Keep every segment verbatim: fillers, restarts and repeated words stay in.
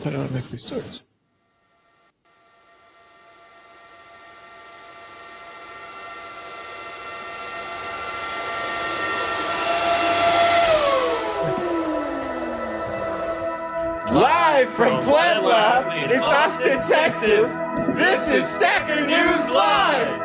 thought it automatically starts. Live from Fled Lab, it's Austin, Texas. This is Stacker News Live.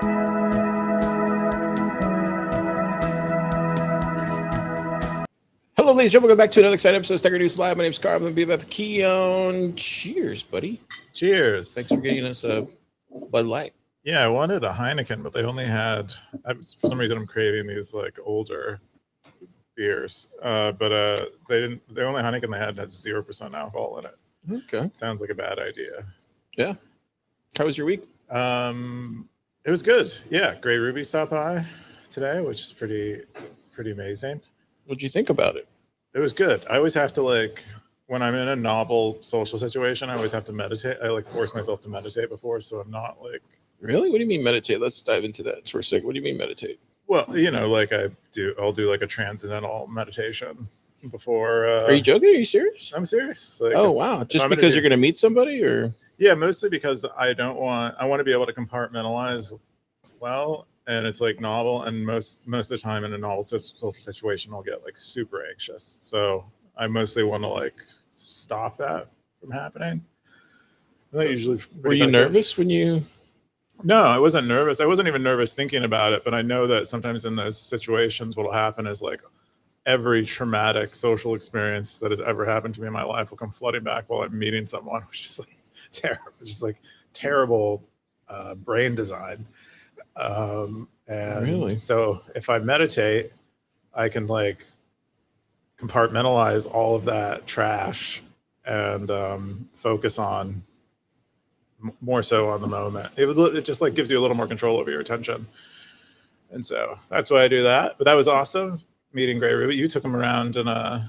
Hello, ladies and gentlemen. Welcome back to another exciting episode of Stacker News Live. My name is Carl. I'm the B F F Keon. Cheers, buddy. Cheers. Thanks for getting us a Bud Light. Yeah, I wanted a Heineken, but they only had, I, for some reason, I'm craving these like older beers. Uh, but uh, they didn't, the only Heineken they had had zero percent alcohol in it. Okay. Sounds like a bad idea. Yeah. How was your week? Um, it was good. Yeah. Grey Ruby stopped by today, which is pretty, pretty amazing. What'd you think about it? It was good. I always have to like, when I'm in a novel social situation, I always have to meditate. I like force myself to meditate before, so I'm not like. Really? What do you mean meditate? Let's dive into that for a second. What do you mean meditate? Well, you know, like I do, I'll do like a transcendental meditation before. Uh, Are you joking? Are you serious? I'm serious. Like, oh, wow. Just because do, you're going to meet somebody or? Yeah, mostly because I don't want, I want to be able to compartmentalize well. And it's like novel. And most, most of the time in a novel social situation, I'll get like super anxious. So I mostly want to like stop that from happening. That usually. Were you nervous when you? No, I wasn't nervous. I wasn't even nervous thinking about it, but I know that sometimes in those situations, what'll happen is like every traumatic social experience that has ever happened to me in my life will come flooding back while I'm meeting someone, which is like terrible, just like terrible uh, brain design. Um, and really? So if I meditate, I can like compartmentalize all of that trash and um, focus on more so on the moment. It would, it just like gives you a little more control over your attention. And so that's why I do that. But that was awesome meeting Grey Ruby. You took him around in a,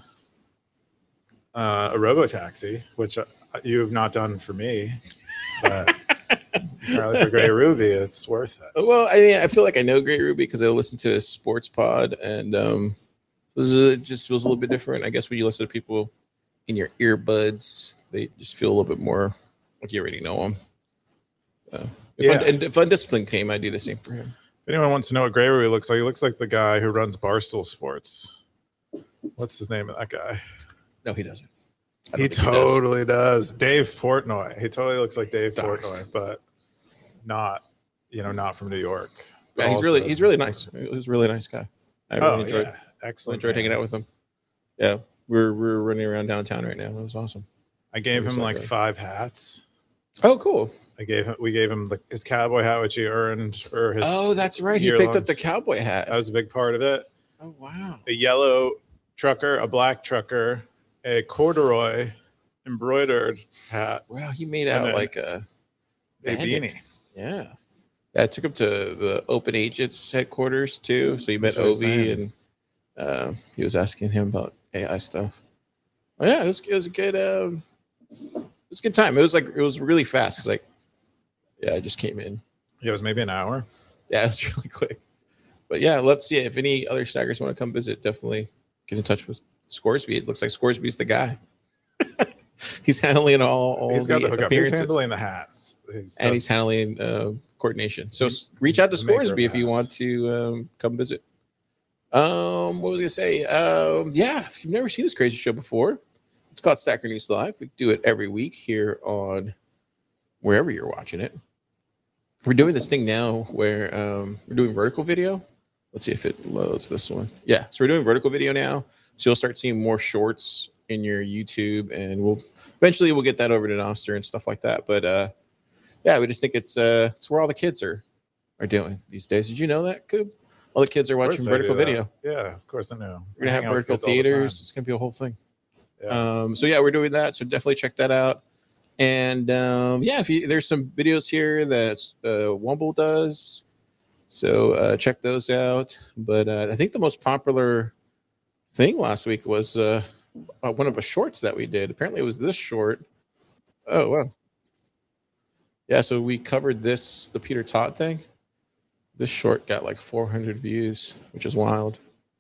uh, a robo-taxi, which you have not done for me, but apparently for Grey Ruby, it's worth it. Well, I mean, I feel like I know Grey Ruby because I listened to a sports pod and um, it, was a, it just was a little bit different. I guess when you listen to people in your earbuds, they just feel a little bit more like you already know them. Uh, if, yeah. un, and if Undisciplined came, I'd do the same for him. If anyone wants to know what Grey Ruby looks like, he looks like the guy who runs Barstool Sports. What's his name of that guy? No, he doesn't. He totally he does. does. Dave Portnoy. He totally looks like Dave Docs. Portnoy, but not, you know, not from New York. Yeah, he's also, really, he's really nice. He's a really nice guy. I really oh, enjoyed, yeah. Excellent. enjoyed hanging out with him. Yeah, we're we're running around downtown right now. That was awesome. I gave him so like good. five hats. Oh, cool. I gave him. We gave him the, his cowboy hat, which he earned for his. Oh, that's right. He picked up the cowboy hat. That was a big part of it. Oh, wow. A yellow trucker, a black trucker, a corduroy embroidered hat. Wow, he made out like a, a beanie. Yeah. Yeah, I took him to the Open Agents headquarters too. So he met Ovi and uh, he was asking him about A I stuff. Oh, yeah, it was, it was a good um, it was a good time. It was like it was really fast. It's like, yeah, I just came in. Yeah, it was maybe an hour. Yeah, it was really quick. But yeah, let's see if any other staggers want to come visit. Definitely get in touch with Scoresby. It looks like Scoresby's the guy. He's handling all, all he's got the, the hookup. appearances. He's handling the hats. He's and he's handling uh, coordination. So reach out to Scoresby if you want to um, come visit. Um, what was I gonna say? Um, yeah, if you've never seen this crazy show before, it's called Stacker News Live. We do it every week here on wherever you're watching it. We're doing this thing now where um, we're doing vertical video. Let's see if it loads this one. Yeah, so we're doing vertical video now. So you'll start seeing more shorts in your YouTube, and we'll eventually we'll get that over to Noster and stuff like that. But uh, yeah, we just think it's uh, it's where all the kids are are doing these days. Did you know that, Coob? All the kids are watching vertical video. Yeah, of course I know. We're gonna have vertical theaters. It's gonna be a whole thing. Yeah. Um, so yeah, we're doing that. So definitely check that out. And um, yeah, if you, there's some videos here that uh, Wumble does, so uh, check those out. But uh, I think the most popular thing last week was uh, uh, one of the shorts that we did. Apparently, it was this short. Oh wow! Yeah, so we covered this, the Peter Todd thing. This short got like four hundred views, which is wild.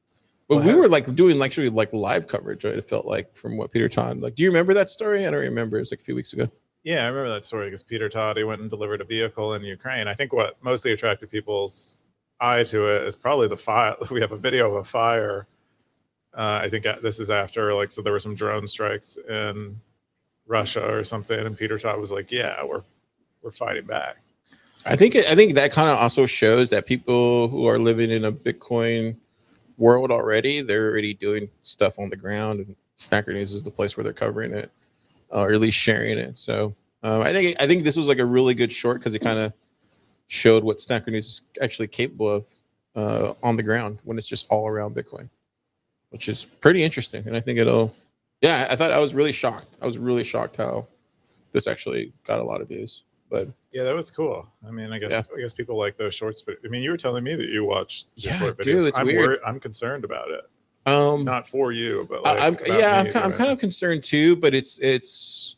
But Well, we heck- were like doing actually like live coverage, right? It felt like from what Peter Todd like. Do you remember that story? I don't remember. It was like a few weeks ago. Yeah, I remember that story because Peter Todd, he went and delivered a vehicle in Ukraine. I think what mostly attracted people's eye to it is probably the fire. We have a video of a fire. Uh, I think this is after, like, so there were some drone strikes in Russia or something, and Peter Todd was like, "Yeah, we're we're fighting back." I think I think that kind of also shows that people who are living in a Bitcoin world already, they're already doing stuff on the ground, and Snacker News is the place where they're covering it, uh, or at least sharing it. So um, I think I think this was like a really good short because it kind of showed what Snacker News is actually capable of uh, on the ground when it's just all around Bitcoin, which is pretty interesting. And I think it'll, yeah, I thought I was really shocked. I was really shocked how this actually got a lot of views. But yeah, that was cool. I mean, I guess yeah. I guess people like those shorts. But I mean, you were telling me that you watched the Yeah, short videos. dude, it's I'm weird. worried, I'm concerned about it. Um, Not for you, but like I, I'm about yeah, I'm, me ki- I'm doing kind it. of concerned too. But it's it's.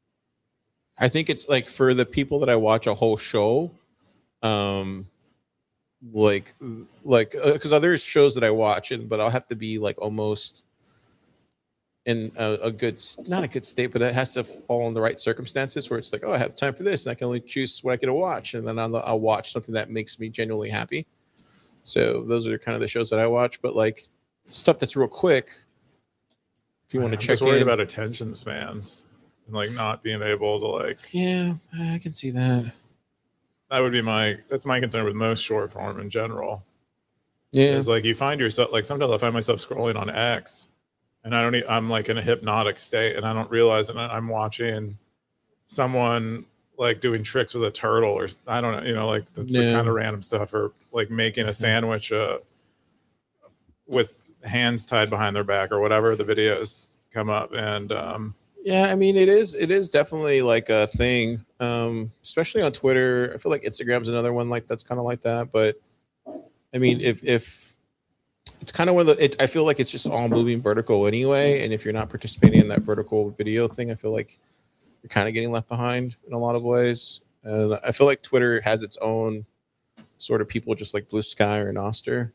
I think it's like for the people that I watch a whole show, um, like like because uh, there's shows that I watch, and but I'll have to be like almost in a, a good, not a good state, but it has to fall in the right circumstances where it's like, oh, I have time for this, and I can only choose what I get to watch, and then I'll, I'll watch something that makes me genuinely happy. So those are kind of the shows that I watch. But like stuff that's real quick, if you want to I'm check just worried in, about attention spans and like not being able to like. yeah, I can see that. That would be my. That's my concern with most short form in general. Yeah, Is like you find yourself like sometimes I find myself scrolling on X, and I don't. e- I'm like in a hypnotic state, and I don't realize that I'm watching someone like doing tricks with a turtle, or I don't know, you know, like the, Yeah. the kind of random stuff, or like making a sandwich uh, with hands tied behind their back, or whatever. The videos come up, and um, yeah. I mean, it is it is definitely like a thing, um, especially on Twitter. I feel like Instagram's another one like that's kind of like that. But I mean, if if it's kind of one of the, it, I feel like it's just all moving vertical anyway. And if you're not participating in that vertical video thing, I feel like you're kind of getting left behind in a lot of ways. And I feel like Twitter has its own sort of people, just like Blue Sky or Noster.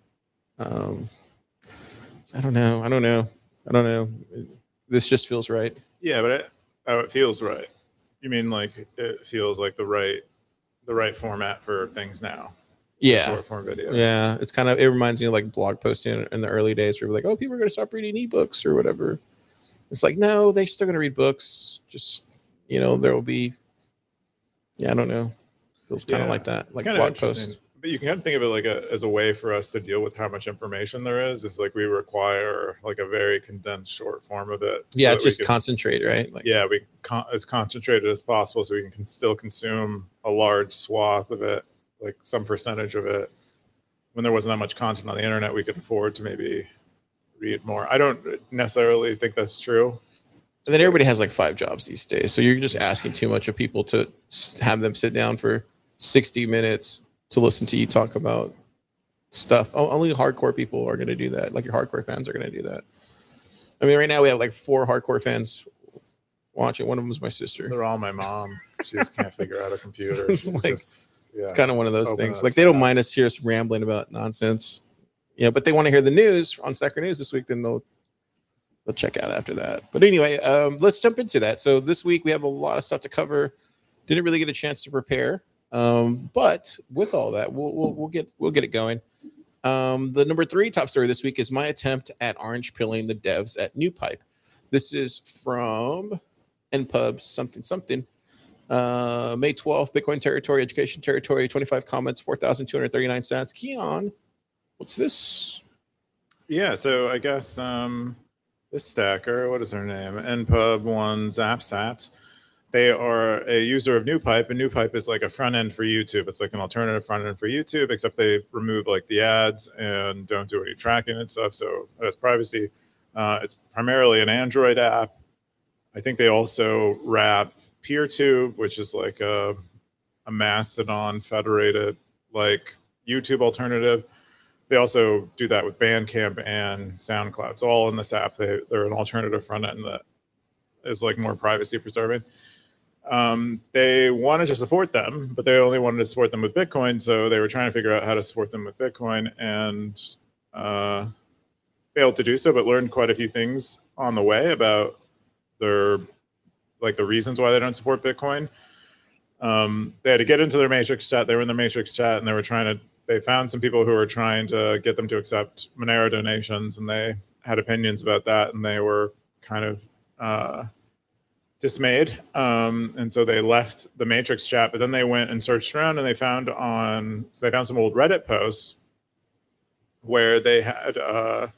Um, so I don't know. I don't know. I don't know. This just feels right. yeah, but it, oh, it feels right. You mean like it feels like the right, the right format for things now? Yeah. Short form video. Yeah. It's kind of, it reminds me of like blog posting in the early days where we're like, oh, people are going to stop reading ebooks or whatever. It's like, no, they're still going to read books. Just, you know, there will be, yeah, I don't know. Feels kind of Yeah. like that, It's like kind of blog interesting. posts. But you can kind of think of it like a, as a way for us to deal with how much information there is. Is like we require like a very condensed short form of it. so Yeah, that it's we just can- concentrate, right? Like, yeah, we con- as concentrated as possible so we can, can still consume a large swath of it, like some percentage of it. When there wasn't that much content on the internet, we could afford to maybe read more. I don't necessarily think that's true. and then everybody has like five jobs these days. So you're just asking too much of people to s- have them sit down for sixty minutes to listen to you talk about stuff. O- Only hardcore people are going to do that. Like your hardcore fans are going to do that. I mean, right now we have like four hardcore fans watching. One of them is my sister. They're all my mom. She just can't figure out a computer. It's She's like- just, yeah. It's kind of one of those Open things. up Like they don't tabs. mind us hear us rambling about nonsense. Yeah, but they want to hear the news on Stacker News this week, then they'll they'll check out after that. But anyway, um, let's jump into that. So this week we have a lot of stuff to cover. Didn't really get a chance to prepare. Um, but with all that, we'll we'll, we'll get we'll get it going. Um, the number three top story this week is my attempt at orange pilling the devs at NewPipe. This is from N P U B something something. Uh, May twelfth, Bitcoin territory, education territory, twenty-five comments, four thousand two hundred thirty-nine cents. Keon, what's this? Yeah, so I guess um, this stacker, what is her name? N P U B one ZapSats. They are a user of NewPipe, and NewPipe is like a front end for YouTube. It's like an alternative front end for YouTube, except they remove like the ads and don't do any tracking and stuff. So that's privacy. Uh, it's primarily an Android app. I think they also wrap PeerTube, which is like a, a Mastodon federated like YouTube alternative. They also do that with Bandcamp and SoundCloud. It's all in this app. They, they're an alternative front end that is like more privacy preserving. Um, they wanted to support them, but they only wanted to support them with Bitcoin. So they were trying to figure out how to support them with Bitcoin. And uh, failed to do so, but learned quite a few things on the way about their, like the reasons why they don't support Bitcoin. Um, they had to get into their matrix chat. They were in the matrix chat and they were trying to, they found some people who were trying to get them to accept Monero donations, and they had opinions about that, and they were kind of uh, dismayed. Um, and so they left the matrix chat, but then they went and searched around, and they found on, so they found some old Reddit posts where they had, uh,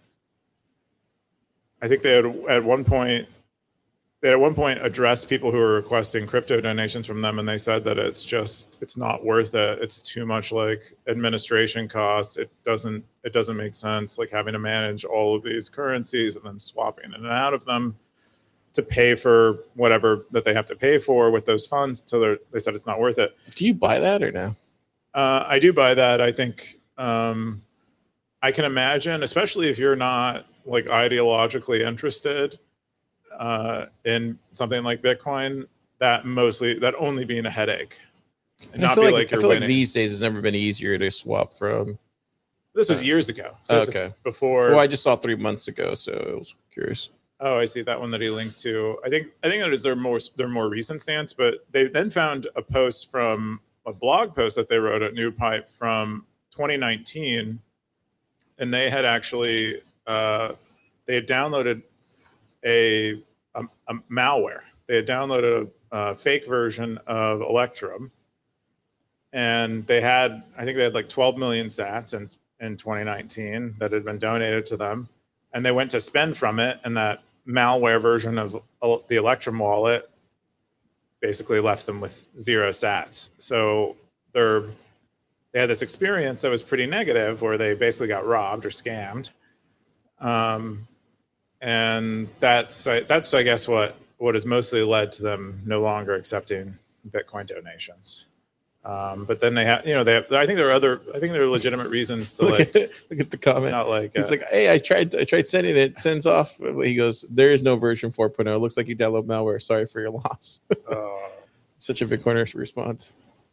I think they had at one point, they at one point addressed people who were requesting crypto donations from them, and they said that it's just, it's not worth it. It's too much like administration costs. It doesn't, it doesn't make sense, like having to manage all of these currencies and then swapping in and out of them to pay for whatever that they have to pay for with those funds. So they said it's not worth it. Do you buy that or no? Uh, I do buy that. I think um, I can imagine, especially if you're not like ideologically interested uh, in something like Bitcoin, that mostly, that only being a headache. And not I feel be like, like you're I feel winning. Like these days it's never been easier to swap from. This was uh, years ago. So this okay. Is before. Well, I just saw three months ago, so I was curious. Oh, I see that one that he linked to. I think I think that is their more their more recent stance, but they then found a post from a blog post that they wrote at NewPipe from twenty nineteen, and they had actually uh, they had downloaded a, a, a malware. They had downloaded a, a fake version of Electrum, and they had I think they had like twelve million sats in in twenty nineteen that had been donated to them, and they went to spend from it, and that malware version of the Electrum wallet basically left them with zero sats. So they're they had this experience that was pretty negative, where they basically got robbed or scammed, um, and that's that's I guess what what has mostly led to them no longer accepting Bitcoin donations. Um, but then they have, you know, they have, I think there are other, I think there are legitimate reasons to look like, at, look at the comment. Not like, he's uh, like, hey, I tried, I tried sending it, it sends off. He goes, there is no version four point oh. It looks like you download malware. Sorry for your loss. uh, Such a Bitcoiner response.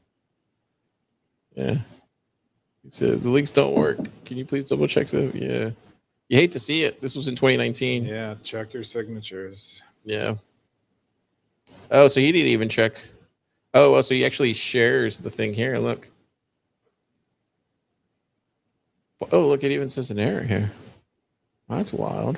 Yeah. He said, the links don't work. Can you please double check them? Yeah. You hate to see it. This was in twenty nineteen. Yeah. Check your signatures. Yeah. Oh, so he didn't even check. Oh, well, so he actually shares the thing here. Look. Oh, look, it even says an error here. That's wild.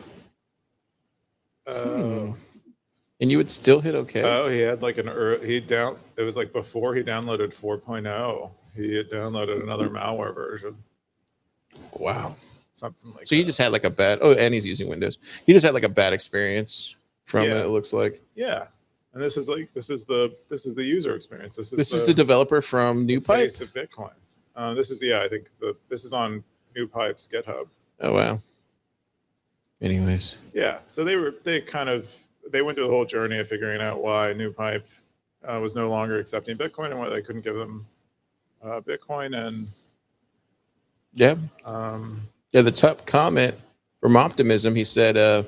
Oh. Hmm. And you would still hit OK? Oh, he had like an, he down, it was like before he downloaded four point oh, he had downloaded another malware version. Wow. Something like so that. He just had like a bad, oh, and he's using Windows. He just had like a bad experience from yeah. it, it looks like. Yeah. And this is like this is the this is the user experience. This is this the, is the developer from NewPipe. Face of Bitcoin. Uh, this is yeah. I think the this is on NewPipe's GitHub. Oh wow. Anyways. Yeah. So they were they kind of they went through the whole journey of figuring out why NewPipe uh, was no longer accepting Bitcoin and why they couldn't give them uh, Bitcoin and yeah. Um, yeah. The top comment from Optimism. He said. Uh,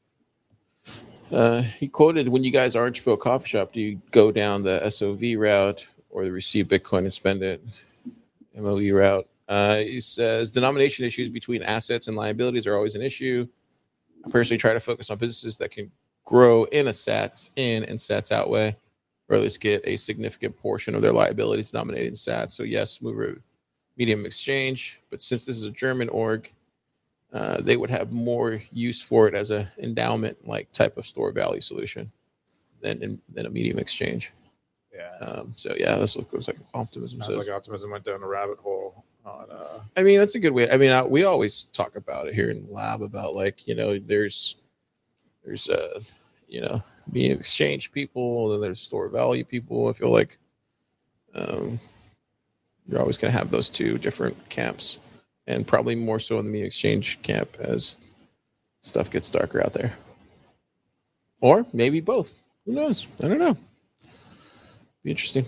Uh, he quoted, when you guys are Chipotle Coffee Shop, do you go down the S O V route or the receive Bitcoin and spend it M O E route? Uh, he says, denomination issues between assets and liabilities are always an issue. I personally try to focus on businesses that can grow in a sats in and sats out way, or at least get a significant portion of their liabilities denominated in sats. So yes, move a medium exchange, but since this is a German org, Uh, they would have more use for it as a endowment like type of store value solution than in, than a medium exchange. Yeah. Um, so yeah, this looks like Optimism. Sounds says. like Optimism went down a rabbit hole. On, uh... I mean, that's a good way. I mean, I, we always talk about it here in the lab about like you know, there's there's uh you know medium exchange people, and then there's store value people. I feel like um, you're always going to have those two different camps. And probably more so in the medium exchange camp as stuff gets darker out there. Or maybe both. Who knows? I don't know. Be interesting.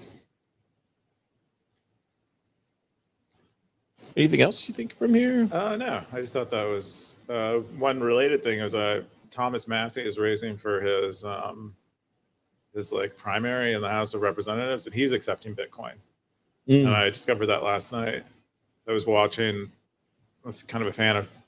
Anything else you think from here? Uh, no, I just thought that was uh, one related thing. Is uh, Thomas Massey is raising for his um, his like primary in the House of Representatives, and he's accepting Bitcoin. Mm. And I discovered that last night. So I was watching. I'm kind of a fan of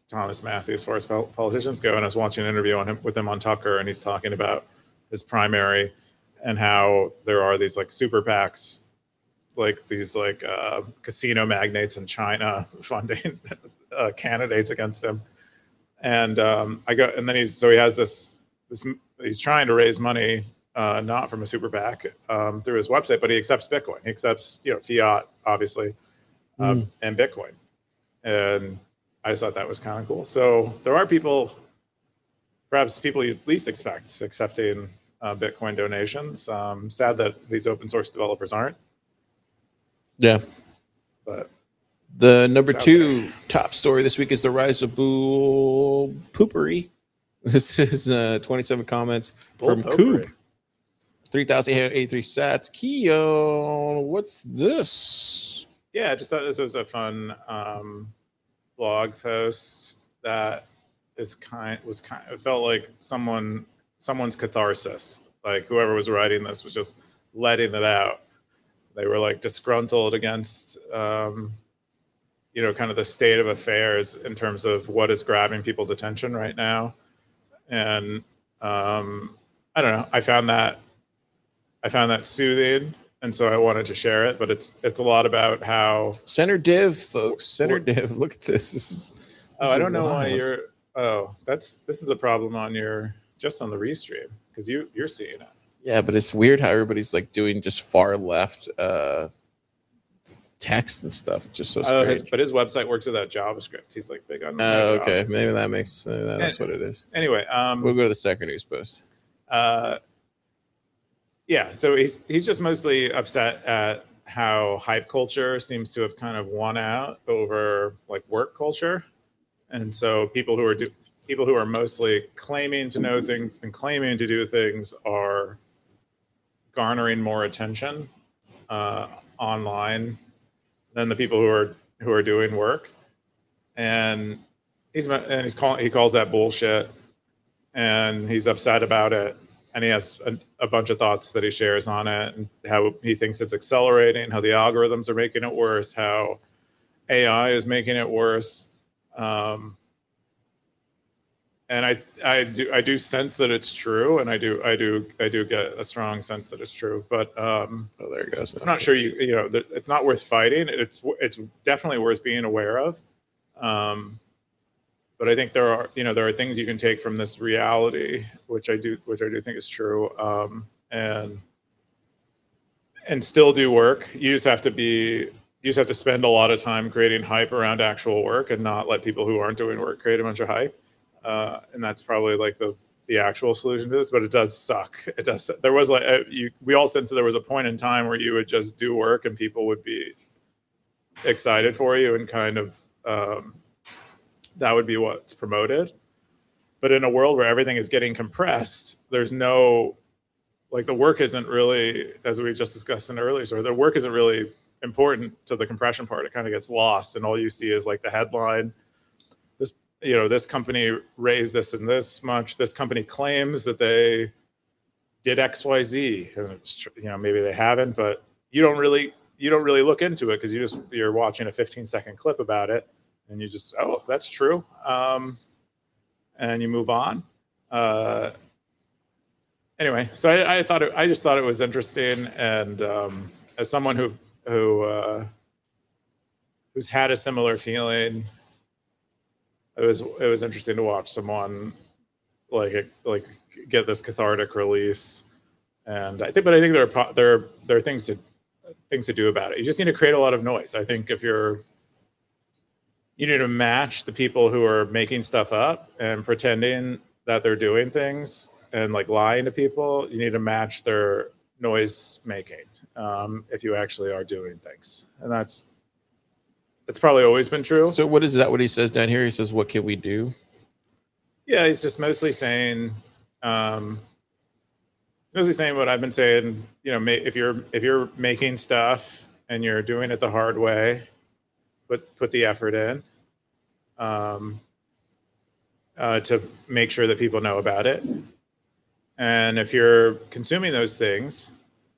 Thomas Massey as far as politicians go, and I was watching an interview on him with him on Tucker, and he's talking about his primary and how there are these like super PACs, like these like uh, casino magnates in China funding uh, candidates against him. And um, I go, and then he's so he has this this he's trying to raise money, uh, not from a super PAC um, through his website, but he accepts Bitcoin. He accepts you know fiat, obviously, um, mm. and Bitcoin. And I just thought that was kind of cool. So there are people, perhaps people you'd least expect, accepting uh, Bitcoin donations. Um, sad that these open source developers aren't. Yeah, but the number two there. top story this week is the rise of Bull Poopery. This is uh, twenty-seven comments Bull from Coop. three thousand eighty-three sats. Keo, what's this? Yeah, I just thought this was a fun um, blog post that is kind was kind. It felt like someone someone's catharsis. Like whoever was writing this was just letting it out. They were like disgruntled against, um, you know, kind of the state of affairs in terms of what is grabbing people's attention right now. And um, I don't know. I found that I found that soothing, and so I wanted to share it. But it's it's a lot about how center div, folks. Center div. Look at this. This is. This oh, is I don't know wild. why you're. Oh, that's this is a problem on your just on the restream because you you're seeing it. Yeah, but it's weird how everybody's like doing just far left uh, text and stuff. It's just so strange. Uh, his, but his website works without JavaScript. He's like big on. Oh, uh, okay. Maybe that makes maybe that, that's what it is. Anyway, um, we'll go to the second news post. Uh, yeah, so he's he's just mostly upset at how hype culture seems to have kind of won out over like work culture, and so people who are do, people who are mostly claiming to know things and claiming to do things are garnering more attention uh, online than the people who are who are doing work, and he's and he's calling he calls that bullshit, and he's upset about it, and he has a, a bunch of thoughts that he shares on it, and how he thinks it's accelerating, how the algorithms are making it worse, how A I is making it worse. Um, And I, I do, I do sense that it's true, and I do, I do, I do get a strong sense that it's true. But um, oh, there it goes. I'm not sure you, you know, that it's not worth fighting. It's, it's definitely worth being aware of. Um, but I think there are, you know, there are things you can take from this reality, which I do, which I do think is true, um, and and still do work. You just have to be, you just have to spend a lot of time creating hype around actual work, and not let people who aren't doing work create a bunch of hype. Uh, and that's probably like the the actual solution to this, but it does suck. It does. There was like a, you, we all sense that there was a point in time where you would just do work and people would be excited for you, and kind of um, that would be what's promoted. But in a world where everything is getting compressed, there's no like the work isn't really, as we just discussed in the earlier story, the work isn't really important to the compression part. It kind of gets lost, and all you see is like the headline. You know, this company raised this and this much. This company claims that they did X, Y, Z, and it's, you know, maybe they haven't, but you don't really, you don't really look into it because you just you're watching a fifteen second clip about it, and you just, oh, that's true, um, and you move on. Uh, anyway, so I, I thought it, I just thought it was interesting, and um, as someone who who uh, who's had a similar feeling. It was it was interesting to watch someone like like get this cathartic release, and I think, but I think there are there are, there are things to things to do about it. You just need to create a lot of noise. I think if you're you need to match the people who are making stuff up and pretending that they're doing things and like lying to people. You need to match their noise making um, if you actually are doing things, and that's. It's probably always been true. So what is that? What he says down here? He says, "What can we do?" Yeah, he's just mostly saying, um, mostly saying what I've been saying. You know, if you're if you're making stuff and you're doing it the hard way, put put the effort in um, uh, to make sure that people know about it. And if you're consuming those things,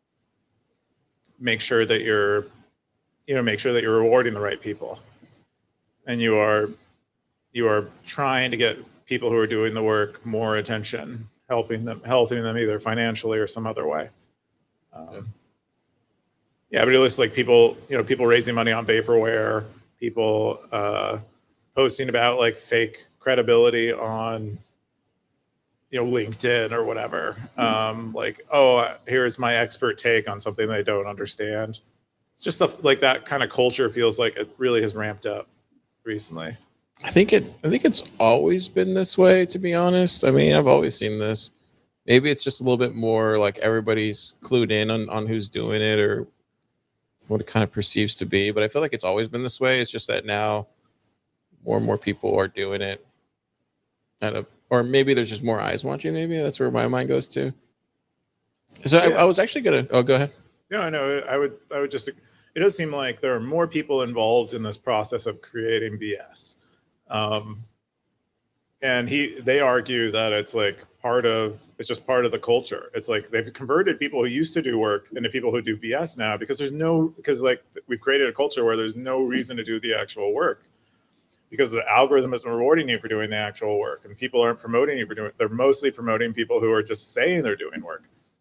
make sure that you're you know, make sure that you're rewarding the right people, and you are, you are trying to get people who are doing the work more attention, helping them, helping them either financially or some other way. Um, yeah. yeah, but it looks like people, you know, people raising money on vaporware, people uh, posting about like fake credibility on, you know, LinkedIn or whatever. Um, like, oh, here's my expert take on something they don't understand. It's just stuff like that kind of culture feels like it really has ramped up recently. I think it. I think it's always been this way, to be honest. I mean, I've always seen this. Maybe it's just a little bit more like everybody's clued in on, on who's doing it or what it kind of perceives to be. But I feel like it's always been this way. It's just that now more and more people are doing it at a, or maybe there's just more eyes watching. Maybe that's where my mind goes to. So yeah. I, I was actually gonna. Oh, go ahead. No, I know. I would. I would just. It does seem like there are more people involved in this process of creating B S. Um, and he, they argue that it's like part of, it's just part of the culture. It's like they've converted people who used to do work into people who do B S now because there's no, because like we've created a culture where there's no reason to do the actual work because the algorithm is rewarding you for doing the actual work and people aren't promoting you for doing it. They're mostly promoting people who are just saying they're doing work.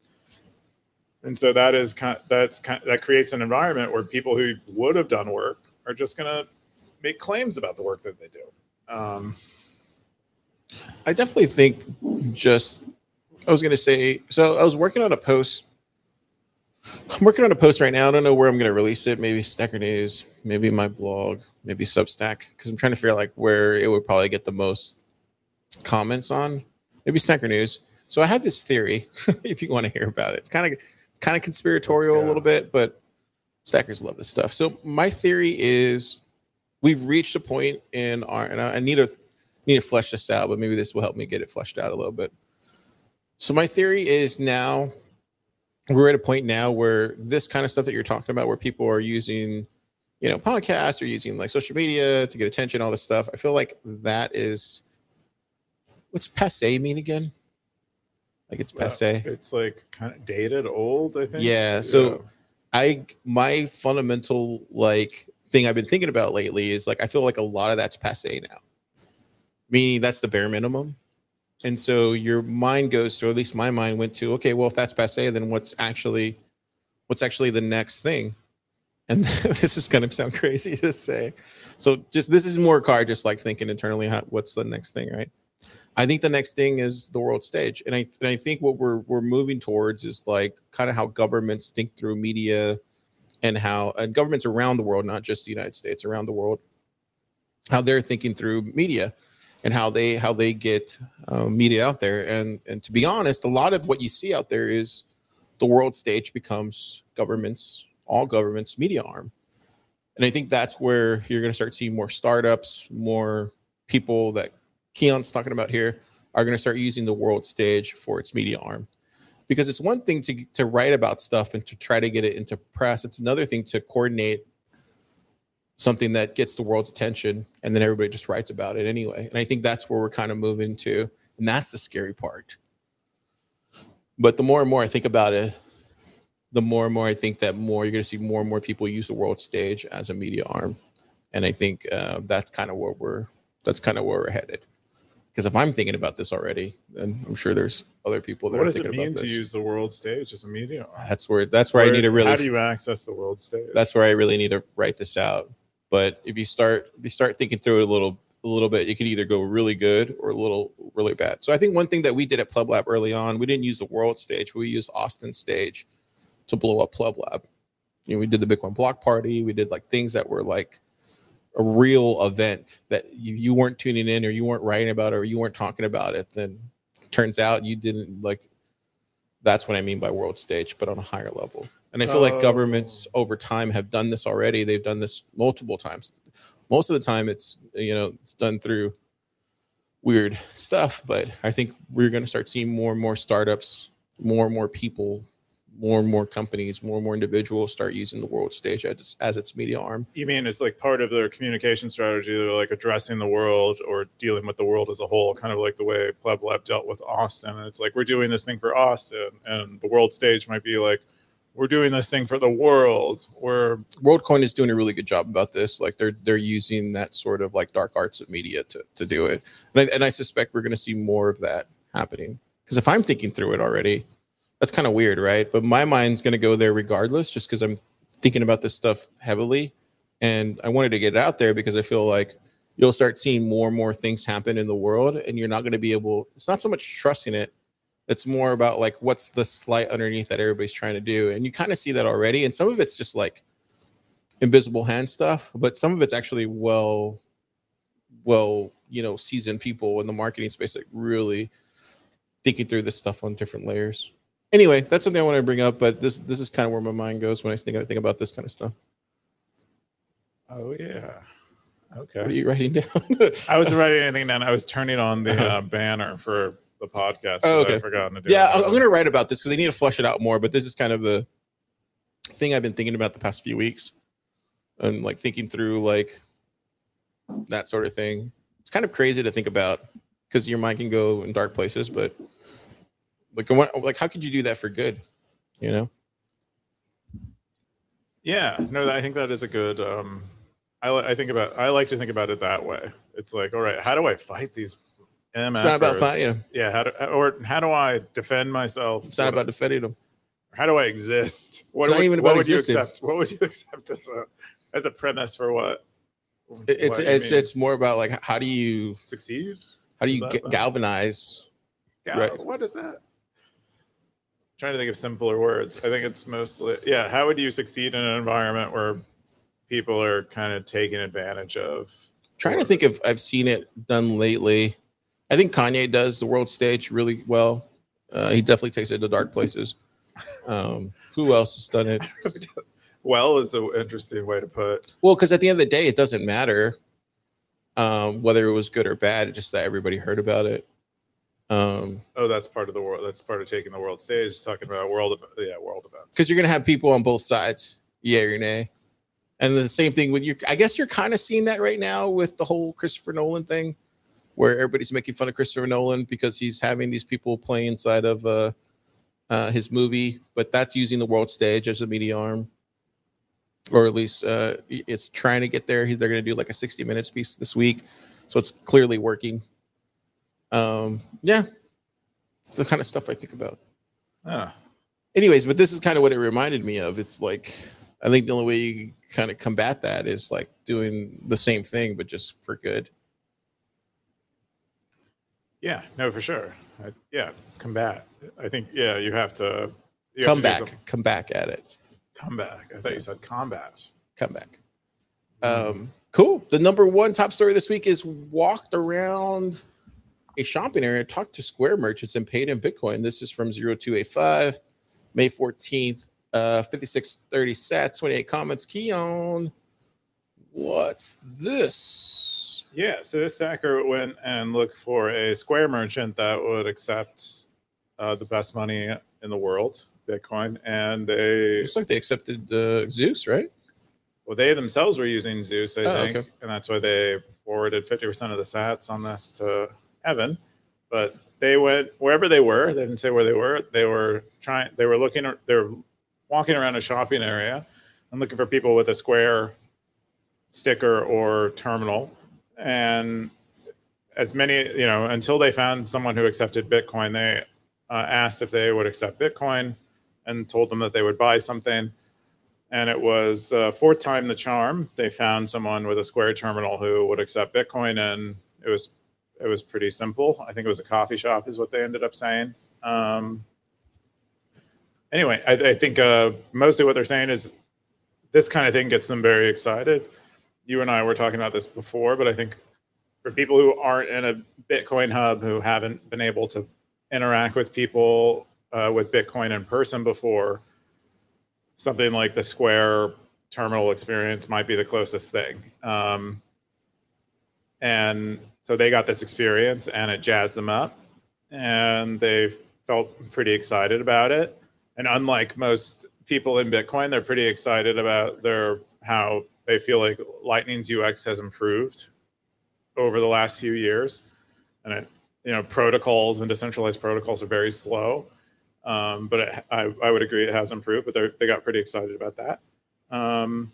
And so that is kind of, that's kind of, that creates an environment where people who would have done work are just going to make claims about the work that they do. Um, I definitely think just, I was going to say, so I was working on a post. I'm working on a post right now. I don't know where I'm going to release it. Maybe Stacker News, maybe my blog, maybe Substack, because I'm trying to figure out like where it would probably get the most comments on. Maybe Stacker News. So I have this theory, if you want to hear about it. It's kind of it's kind of conspiratorial a little bit, but stackers love this stuff. So my theory is we've reached a point in our, and I need to need to flesh this out, but maybe this will help me get it fleshed out a little bit. So my theory is now we're at a point now where this kind of stuff that you're talking about, where people are using, you know, podcasts or using like social media to get attention, all this stuff. I feel like that is, what's passe mean again? Like it's passe. Uh, it's like kind of dated, old, I think. Yeah. So yeah. I, my fundamental like thing I've been thinking about lately is like, I feel like a lot of that's passe now. Meaning that's the bare minimum. And so your mind goes to, or at least my mind went to, okay, well, if that's passe, then what's actually, what's actually the next thing? And this is going to sound crazy to say. So just, this is more car, just like thinking internally, how, what's the next thing, right? I think the next thing is the world stage. And I, and I think what we're, we're moving towards is like kind of how governments think through media and how, and governments around the world, not just the United States, around the world, how they're thinking through media. And how they how they get uh, media out there, and and to be honest, a lot of what you see out there is the world stage becomes governments, all governments' media arm, and I think that's where you're going to start seeing more startups, more people that Keon's talking about here are going to start using the world stage for its media arm, because it's one thing to to write about stuff and to try to get it into press. It's another thing to coordinate something that gets the world's attention, and then everybody just writes about it anyway. And I think that's where we're kind of moving to, and that's the scary part. But the more and more I think about it, the more and more I think that more you're going to see more and more people use the world stage as a media arm. And I think uh, that's kind of where we're that's kind of where we're headed. Because if I'm thinking about this already, then I'm sure there's other people that what are thinking about this. What does it mean to use the world stage as a media arm? That's where that's where, where I need to really. How do you access the world stage? That's where I really need to write this out. But if you start if you start thinking through it a little a little bit, you can either go really good or a little really bad. So I think one thing that we did at Pleb Lab early on, we didn't use the world stage, but we used Austin stage to blow up Pleb Lab. You know, we did the Bitcoin block party. We did like things that were like a real event that you, you weren't tuning in or you weren't writing about it or you weren't talking about it. Then it turns out you didn't like. That's what I mean by world stage, but on a higher level. And I feel oh. like governments over time have done this already. They've done this multiple times. Most of the time it's, you know, it's done through weird stuff, but I think we're going to start seeing more and more startups, more and more people, more and more companies, more and more individuals start using the world stage as, as its media arm. You mean it's like part of their communication strategy? They're like addressing the world or dealing with the world as a whole, kind of like the way Pleb Lab dealt with Austin. And it's like, we're doing this thing for Austin, and the world stage might be like, we're doing this thing for the world. We're WorldCoin is doing a really good job about this. Like they're they're using that sort of like dark arts of media to to do it, and I, and I suspect we're going to see more of that happening. Because if I'm thinking through it already, that's kind of weird, right? But my mind's going to go there regardless, just because I'm thinking about this stuff heavily, and I wanted to get it out there because I feel like you'll start seeing more and more things happen in the world, and you're not going to be able. It's not so much trusting it. It's more about like what's the slight underneath that everybody's trying to do. And you kind of see that already. And some of it's just like invisible hand stuff, but some of it's actually well, well, you know, seasoned people in the marketing space, like really thinking through this stuff on different layers. Anyway, that's something I want to bring up, but this this is kind of where my mind goes when I think I think about this kind of stuff. Oh yeah. Okay. What are you writing down? I wasn't writing anything down. I was turning on the uh, banner for the podcast. Oh, okay. I've forgotten to do yeah, it. I'm going to write about this because I need to flesh it out more. But this is kind of the thing I've been thinking about the past few weeks, and like thinking through like that sort of thing. It's kind of crazy to think about because your mind can go in dark places. But like, what, like, how could you do that for good? You know? Yeah. No, I think that is a good. Um, I I think about. I like to think about it that way. It's like, all right, how do I fight these? M F ers? It's not about fighting. Yeah. How do or how do I defend myself? It's not about defending them. How do I exist? What, It's not would, even what about would you existing. accept? What would you accept as a as a premise for what? It, it's what you it's mean? it's more about like how do you Succeed? how do Is you that get, the- galvanize? Gal- Right. What is that? Trying to think of simpler words. I think it's mostly yeah. How would you succeed in an environment where people are kind of taking advantage of? Trying to think if I've seen it done lately. I think Kanye does the world stage really well. Uh, he definitely takes it to dark places. Um, who else has done it? Well is an interesting way to put. Well, because at the end of the day, it doesn't matter um, whether it was good or bad. It's just that everybody heard about it. Um, Oh, that's part of the world. That's part of taking the world stage. Talking about world, ev- yeah, world events. because you're gonna have people on both sides, yay or nay. And the same thing with you. I guess you're kind of seeing that right now with the whole Christopher Nolan thing, where everybody's making fun of Christopher Nolan because he's having these people play inside of uh, uh, his movie, but that's using the world stage as a media arm, or at least uh, it's trying to get there. They're going to do like a sixty minutes piece this week, so it's clearly working. Um, yeah, it's the kind of stuff I think about. Ah, Anyways, but this is kind of what it reminded me of. It's like I think the only way you kind of combat that is like doing the same thing, but just for good. yeah, no, for sure. I, yeah, combat. I think yeah, you have to you have Come to do back, some- come back at it. Come back. I thought you said combat. Come back. Um, cool. The number one top story this week is walked around a shopping area, talked to Square merchants and paid in Bitcoin. This is from zero two eight five, May fourteenth, uh, fifty-six thirty sats, twenty-eight comments. Keon, what's this? Yeah, so this sacker went and looked for a Square merchant that would accept uh, the best money in the world, Bitcoin, and they Looks like they accepted uh, Zeus, right? well they themselves were using Zeus, I Oh, think, okay. and that's why they forwarded fifty percent of the sats on this to Evan. But they went wherever they were. They didn't say where they were. They were trying. They were looking. They were walking around a shopping area and looking for people with a Square sticker or terminal. And as many, you know, until they found someone who accepted Bitcoin, they uh, asked if they would accept Bitcoin and told them that they would buy something. And it was uh, fourth time the charm. They found someone with a Square terminal who would accept Bitcoin, and it was it was pretty simple. I think it was a coffee shop, is what they ended up saying. Um, anyway, I, I think uh, mostly what they're saying is this kind of thing gets them very excited. You and I were talking about this before, but I think for people who aren't in a Bitcoin hub, who haven't been able to interact with people uh, with Bitcoin in person before, something like the Square terminal experience might be the closest thing. Um, and so they got this experience and it jazzed them up and they felt pretty excited about it. And unlike most people in Bitcoin, they're pretty excited about their how they feel like Lightning's U X has improved over the last few years. And it, you know, protocols and decentralized protocols are very slow. Um, but it, I, I would agree it has improved, but they they got pretty excited about that. Um,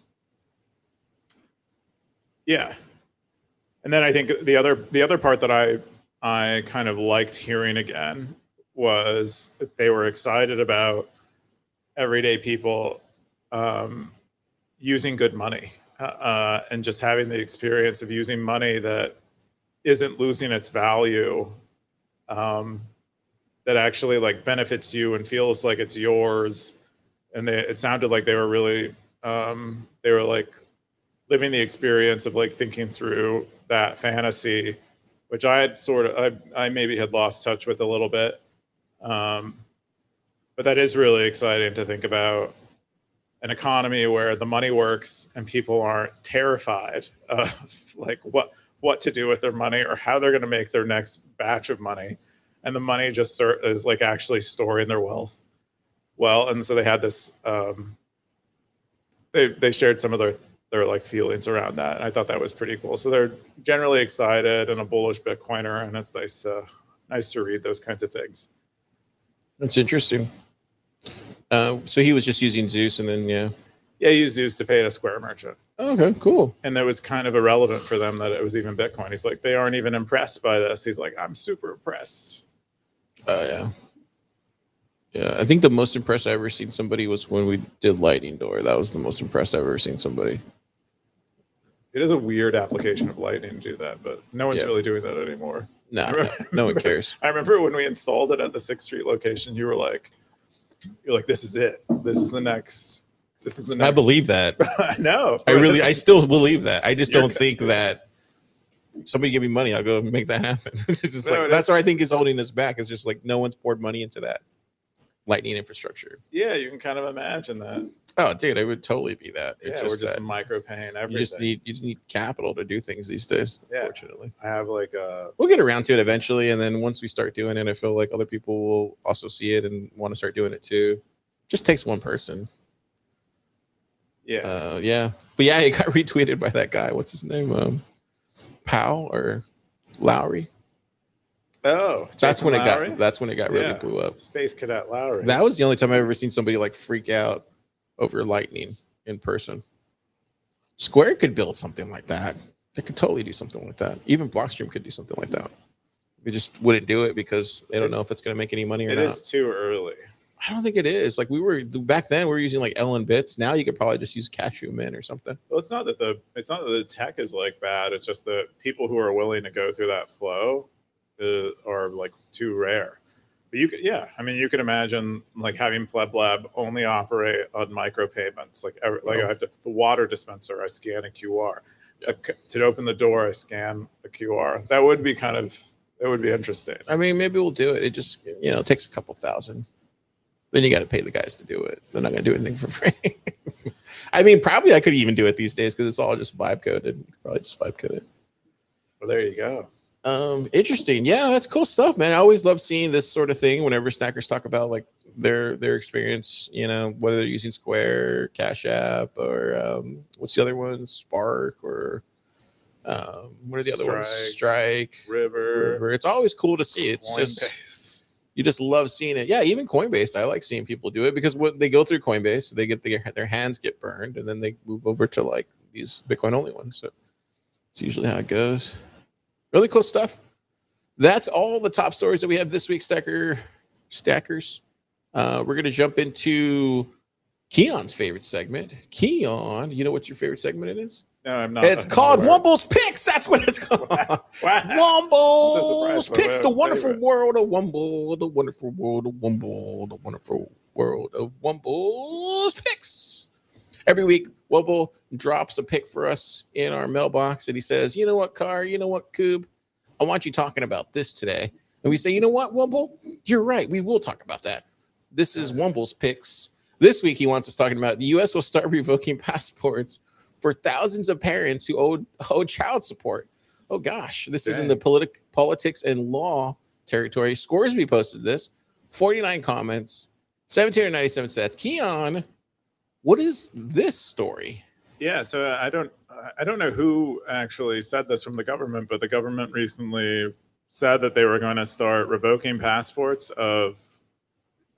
yeah. And then I think the other the other part that I I kind of liked hearing again was that they were excited about everyday people um, using good money uh, and just having the experience of using money that isn't losing its value, um, that actually like benefits you and feels like it's yours. And they, it sounded like they were really um, they were like living the experience of like thinking through that fantasy, which I had sort of I, I maybe had lost touch with a little bit. Um, but that is really exciting to think about an economy where the money works and people aren't terrified of like what what to do with their money or how they're going to make their next batch of money, and the money just is like actually storing their wealth well. And so they had this um, they they shared some of their their like feelings around that, and I thought that was pretty cool. So they're generally excited and a bullish Bitcoiner, and it's nice uh, nice to read those kinds of things. That's interesting. Uh, so he was just using Zeus, and then yeah, yeah, he used Zeus to pay a Square merchant. Okay, cool. And that was kind of irrelevant for them that it was even Bitcoin. He's like, they aren't even impressed by this. He's like, I'm super impressed. Oh uh, yeah, yeah. I think the most impressed I ever seen somebody was when we did Lightning Door. That was the most impressed I've ever seen somebody. It is a weird application of Lightning to do that, but no one's yeah. really doing that anymore. No, no, no one cares. I remember when we installed it at the sixth Street location, you were like, you're like, this is it. This is the next. This is the next. I believe that. I know. I really, I still believe that. I just you're don't think that somebody give me money, I'll go make that happen. It's just no, like, that's what I think is holding us back. It's just like no one's poured money into that Lightning infrastructure. Yeah, you can kind of imagine that. Oh, dude, it would totally be that. Yeah, it's just we're just micro paying everything. You just need you just need capital to do things these days. Yeah, fortunately, I have like a. We'll get around to it eventually, and then once we start doing it, I feel like other people will also see it and want to start doing it too. Just takes one person. Yeah, uh, yeah, but yeah, it got retweeted by that guy. What's his name? Um, Powell or Lowry. Oh, that's Jason when Lowry? it got. That's when it got really yeah. blew up. Space Cadet Lowry. That was the only time I've ever seen somebody like freak out over Lightning in person. Square could build something like that. They could totally do something like that. Even Blockstream could do something like that. They just wouldn't do it because they don't know if it's going to make any money or it not. It is too early. I don't think it is. Like we were back then, we were using like Ellen bits. Now you could probably just use Cashew Mint or something. Well, it's not that the it's not that the tech is like bad. It's just that people who are willing to go through that flow uh, are like too rare. But you could, yeah, I mean, you could imagine like having Pleb Lab only operate on micropayments. Like, every, like oh. I have to the water dispenser, I scan a Q R. Yeah. A, to open the door, I scan a Q R. That would be kind of it would be interesting. I mean, maybe we'll do it. It just you know it takes a couple thousand. Then you got to pay the guys to do it. They're not going to do anything for free. I mean, probably I could even do it these days because it's all just vibe coded. Probably just vibe code it. Well, there you go. Um, interesting. Yeah, that's cool stuff, man. I always love seeing this sort of thing whenever stackers talk about like their their experience, you know, whether they're using Square, Cash App, or um, what's the other one? Spark, or um, what are the other Strike, ones? Strike, River. River. It's always cool to see. It's Coinbase. just you just love seeing it. Yeah, even Coinbase. I like seeing people do it because when they go through Coinbase, they get their their hands get burned, and then they move over to like these Bitcoin only ones. So it's usually how it goes. Really cool stuff. That's all the top stories that we have this week, Stacker Stackers. Uh, we're going to jump into Keon's favorite segment. Keon, you know what your favorite segment it is? No, I'm not. It's called Womble's Picks. That's what it's called. Wow. Womble's Picks, the wonderful favorite. world of Wumble, the wonderful world of Wumble, the wonderful world of Womble's Picks. Every week, Wumble drops a pick for us in our mailbox, and he says, you know what, Car, you know what, Coob, I want you talking about this today. And we say, you know what, Wumble, you're right. We will talk about that. This is Wumble's Picks. This week, he wants us talking about the U S will start revoking passports for thousands of parents who owed, owed child support. Oh, gosh. This Dang. is in the politic, politics and law territory. Scoresby posted this. forty-nine comments, seventeen ninety-seven sets. Keon, what is this story? Yeah, so I don't I don't know who actually said this from the government, but the government recently said that they were going to start revoking passports of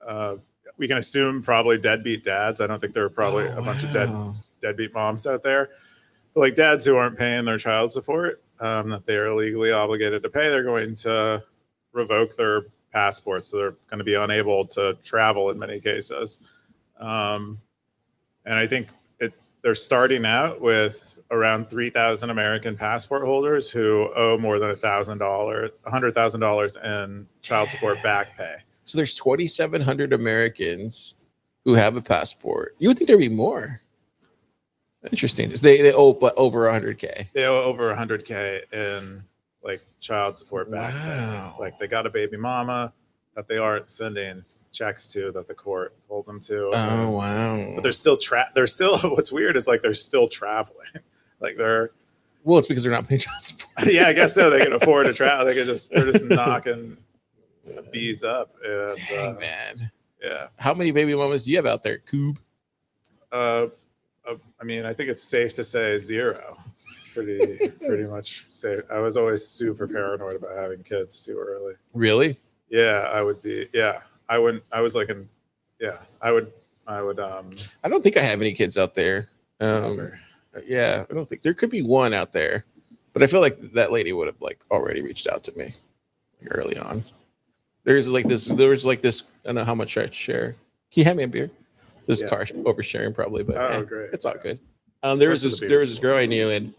Uh, we can assume probably deadbeat dads. I don't think there are probably Oh, a bunch wow. of dead deadbeat moms out there, but like dads who aren't paying their child support um, that they are legally obligated to pay. They're going to revoke their passports, so they're going to be unable to travel in many cases. Um, and I think it, they're starting out with around three thousand American passport holders who owe more than a thousand dollars, a hundred thousand dollars in child support back pay. So there's twenty-seven hundred Americans who have a passport. You would think there'd be more. Interesting. They they owe but over one hundred K. They owe over one hundred K in like child support back Wow. pay. Like they got a baby mama that they aren't sending checks to, that the court told them to. Oh wow. But they're still tra- they're still what's weird is like they're still traveling. Like they're Well, it's because they're not paying child support. yeah, I guess so. They can afford to travel. They can just they're just knocking bees up. And, Dang, uh, man. yeah. How many baby mamas do you have out there, Coob? Uh, uh, I mean, I think it's safe to say zero. Pretty, pretty much safe. I was always super paranoid about having kids too early. Really? Yeah, I would be. Yeah, I wouldn't. I was like, in, yeah, I would. I would. Um, I don't think I have any kids out there. Um, never. yeah, I don't think there could be one out there, but I feel like that lady would have like already reached out to me like, early on. There's like this. There was like this. I don't know how much I share. Can you hand me a beer? This Yeah. is car oversharing probably, but Oh, eh, great. it's all good. Um, there was Most of this. the There beers was this are girl I knew, and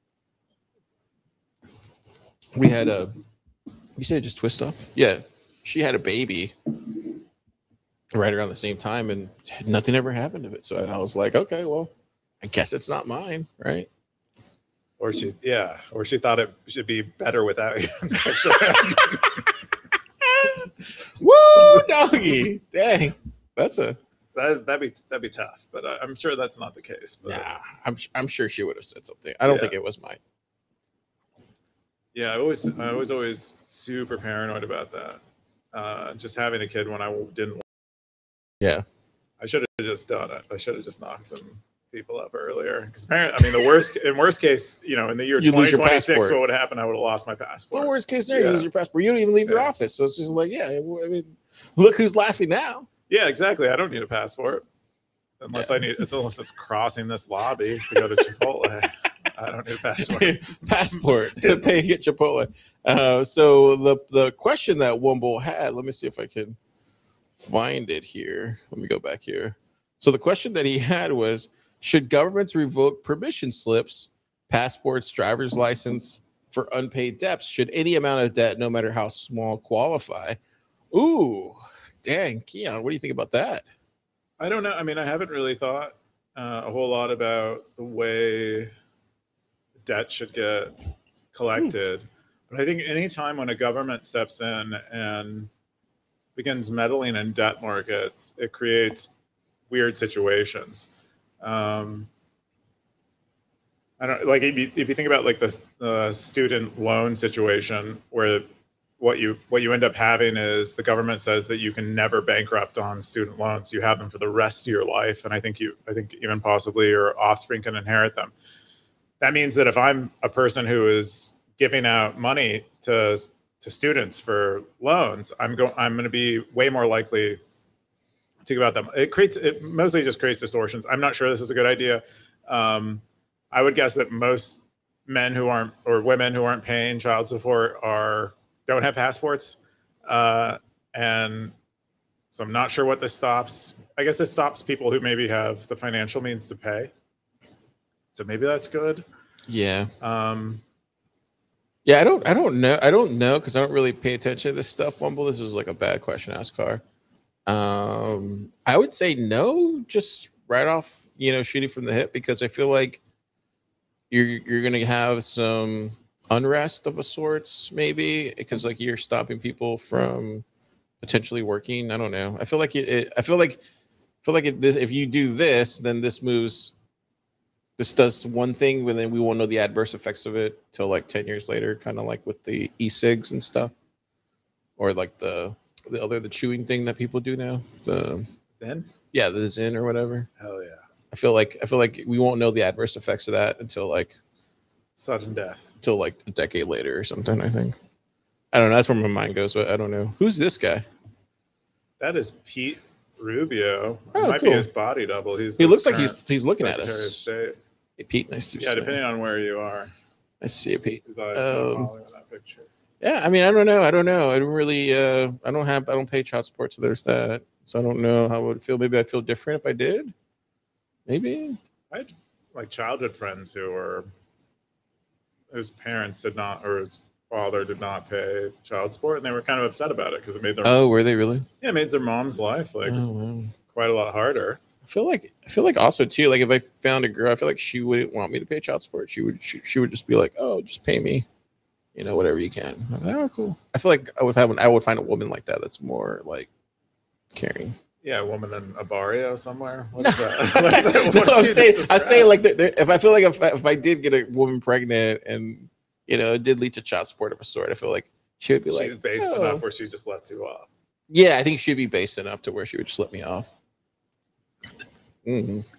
we had a. You said just twist off? Yeah, she had a baby right around the same time, and nothing ever happened to it. So I was like, okay, well, I guess it's not mine, right? Or she, yeah, or she thought it should be better without you. Woo, doggy! Dang, that's a that that'd be that'd be tough, but I, I'm sure that's not the case. But nah. I'm I'm sure she would have said something. I don't Yeah. think it was mine. yeah, I always I was always super paranoid about that. Uh, just having a kid when I didn't. Yeah, I should have just done it. I should have just knocked some people up earlier. Because apparently, I mean, the worst in worst case, you know, in the year You'd lose your twenty twenty-six, passport. what would happen? I would have lost my passport. the worst case scenario, Yeah. you use your passport. You don't even leave your Yeah. office, so it's just like, yeah. I mean, look who's laughing now. Yeah, exactly. I don't need a passport unless Yeah. I need unless it's crossing this lobby to go to Chipotle. I don't need a passport. Passport to pay get Chipotle. Uh, so the the question that Wumble had, let me see if I can find it here. Let me go back here. So the question that he had was, should governments revoke permission slips, passports, driver's license for unpaid debts? Should any amount of debt, no matter how small, qualify? Ooh, dang, Keon, what do you think about that? I don't know. I mean, I haven't really thought uh, a whole lot about the way debt should get collected. But I think anytime when a government steps in and begins meddling in debt markets, it creates weird situations. Um, I don't like if you, if you think about like the uh, student loan situation where what you what you end up having is the government says that you can never bankrupt on student loans. You have them for the rest of your life, and I think you I think even possibly your offspring can inherit them. That means that if I'm a person who is giving out money to to students for loans, I'm going I'm going to be way more likely to think about them. It creates it mostly just creates distortions. I'm not sure this is a good idea. Um, I would guess that most men who aren't or women who aren't paying child support are don't have passports, uh, and so I'm not sure what this stops. I guess this stops people who maybe have the financial means to pay. So maybe that's good. Yeah. Um, Yeah, I don't I don't know. I don't know because I don't really pay attention to this stuff, Wumble. This is like a bad question to ask Car. Um, I would say no, just right off, you know, shooting from the hip, because I feel like you're you're gonna have some unrest of a sorts, maybe, because like you're stopping people from potentially working. I don't know. I feel like it, it I feel like I feel like it, this, if you do this, then this moves this does one thing, but then we won't know the adverse effects of it till like ten years later, kind of like with the e-cigs and stuff, or like the the other the chewing thing that people do now. The then yeah, the Zyn or whatever. hell yeah, I feel like I feel like we won't know the adverse effects of that until like sudden death. until like a decade later or something. I think. I don't know. That's where my mind goes, but I don't know. Who's this guy? That is Pete Rubio. Oh, it might cool. be his body double. He's He the looks like current he's he's looking Secretary at of us. State. Hey, Pete, nice to see Yeah, you. depending on where you are. I see you, Pete. His eyes Um, following that picture. Yeah, I mean, I don't know. I don't know. I don't really. Uh, I don't have. I don't pay child support, so there's that. So I don't know how I would feel. Maybe I'd feel different if I did. Maybe. I had like childhood friends who were whose parents did not, or his father did not pay child support, and they were kind of upset about it because it made their Oh, were they really? yeah, it made their mom's life like Oh, wow. quite a lot harder. I feel like I feel like also too, like if I found a girl, I feel like she wouldn't want me to pay child support. She would she, she would just be like, oh, just pay me, you know, whatever you can. I'm like, oh, cool. I feel like I would have I would find a woman like that that's more like caring. Yeah, a woman in a barrio somewhere. What is that? What is that? No, What I'm did you saying just I say describe? like the, the, if I feel like if I, if I did get a woman pregnant and you know it did lead to child support of a sort, I feel like she would be like She's based oh. enough where she just lets you off. Yeah, I think she'd be based enough to where she would just let me off. Mm-hmm.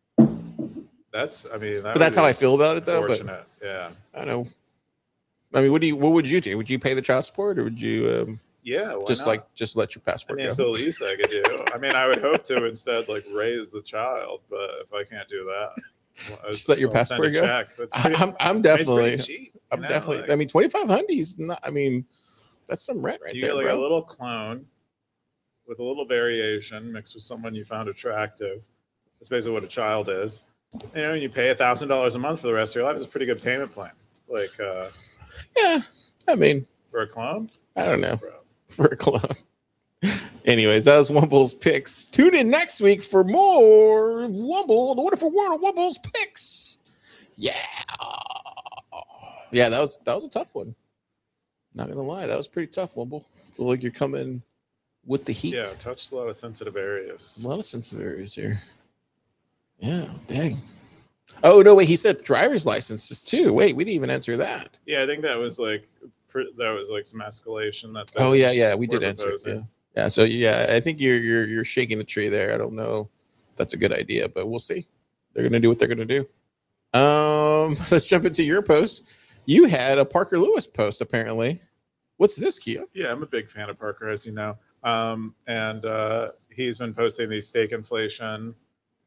That's, I mean, that But that's would how be I feel about it, though. But Fortunate, yeah, I don't know. I mean, what do you? What would you do? Would you pay the child support, or would you um, yeah. Why just not? like just let your I passport mean, go? it's the least I could do. I mean, I would hope to instead like raise the child, but if I can't do that, well, Just let your I'll send passport a go? check. That's I, pretty, I'm I'm it's definitely pretty cheap. you I'm know, definitely. like, I mean, twenty-five hundred is not. I mean, that's some rent right you there, get like bro. a little clone with a little variation mixed with someone you found attractive. That's basically what a child is. You know, and you pay a thousand dollars a month for the rest of your life. It's a pretty good payment plan. Like uh, Yeah, I mean, for a clone, I don't know bro. for a clone. Anyways, that was Wumble's picks. Tune in next week for more Wumble, the wonderful world of Wumble's picks. Yeah, yeah, that was that was a tough one. Not gonna lie, that was pretty tough, Wumble. Feel like you're coming with the heat. Yeah, touch a lot of sensitive areas. A lot of sensitive areas here. Yeah, dang. Oh no, wait. He said driver's licenses too. Wait, we didn't even answer that. Yeah, I think that was like pr- that was like some escalation. That Oh they yeah, yeah, we were did answer. It, proposing. Yeah, yeah. So yeah, I think you're you're you're shaking the tree there. I don't know if that's a good idea, but we'll see. They're gonna do what they're gonna do. Um, let's jump into your post. You had a Parker Lewis post apparently. What's this, Kia? Yeah, I'm a big fan of Parker, as you know. Um, and uh, he's been posting these steak inflation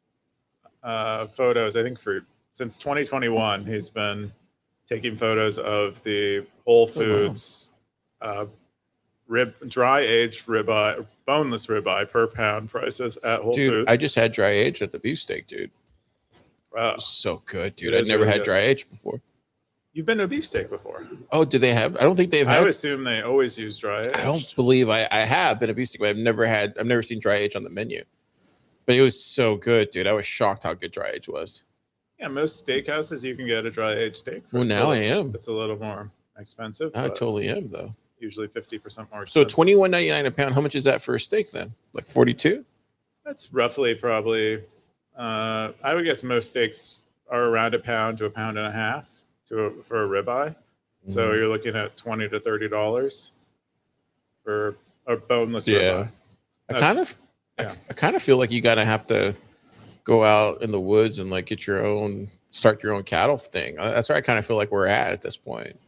uh, photos. I think for since twenty twenty-one, he's been taking photos of the Whole Foods uh, rib, dry aged ribeye, boneless ribeye per pound prices at Whole Dude, Foods. I just had dry aged at the beefsteak, dude. Wow. It was so good, dude. It I'd is never really had good. dry aged before. You've been to a beefsteak before. Oh, do they have? I don't think they've I had. would assume they always use dry aged. I don't believe I, I have been a beefsteak, but I've never had. I've never seen dry age on the menu. But it was so good, dude. I was shocked how good dry age was. Yeah, most steakhouses you can get a dry aged steak. For. Well, It's a now I little- am. It's a little more expensive. I but totally am, though. usually fifty percent more So expensive. twenty one ninety nine a pound. How much is that for a steak then? Like forty two. That's roughly probably. Uh, I would guess most steaks are around a pound to a pound and a half to a, for a ribeye. So Mhm. you're looking at twenty to thirty dollars for a boneless Yeah. ribeye. I That's- kind of, yeah. I, I kind of feel like you gotta have to go out in the woods and like get your own, start your own cattle thing. Uh, That's where I kind of feel like we're at at this point.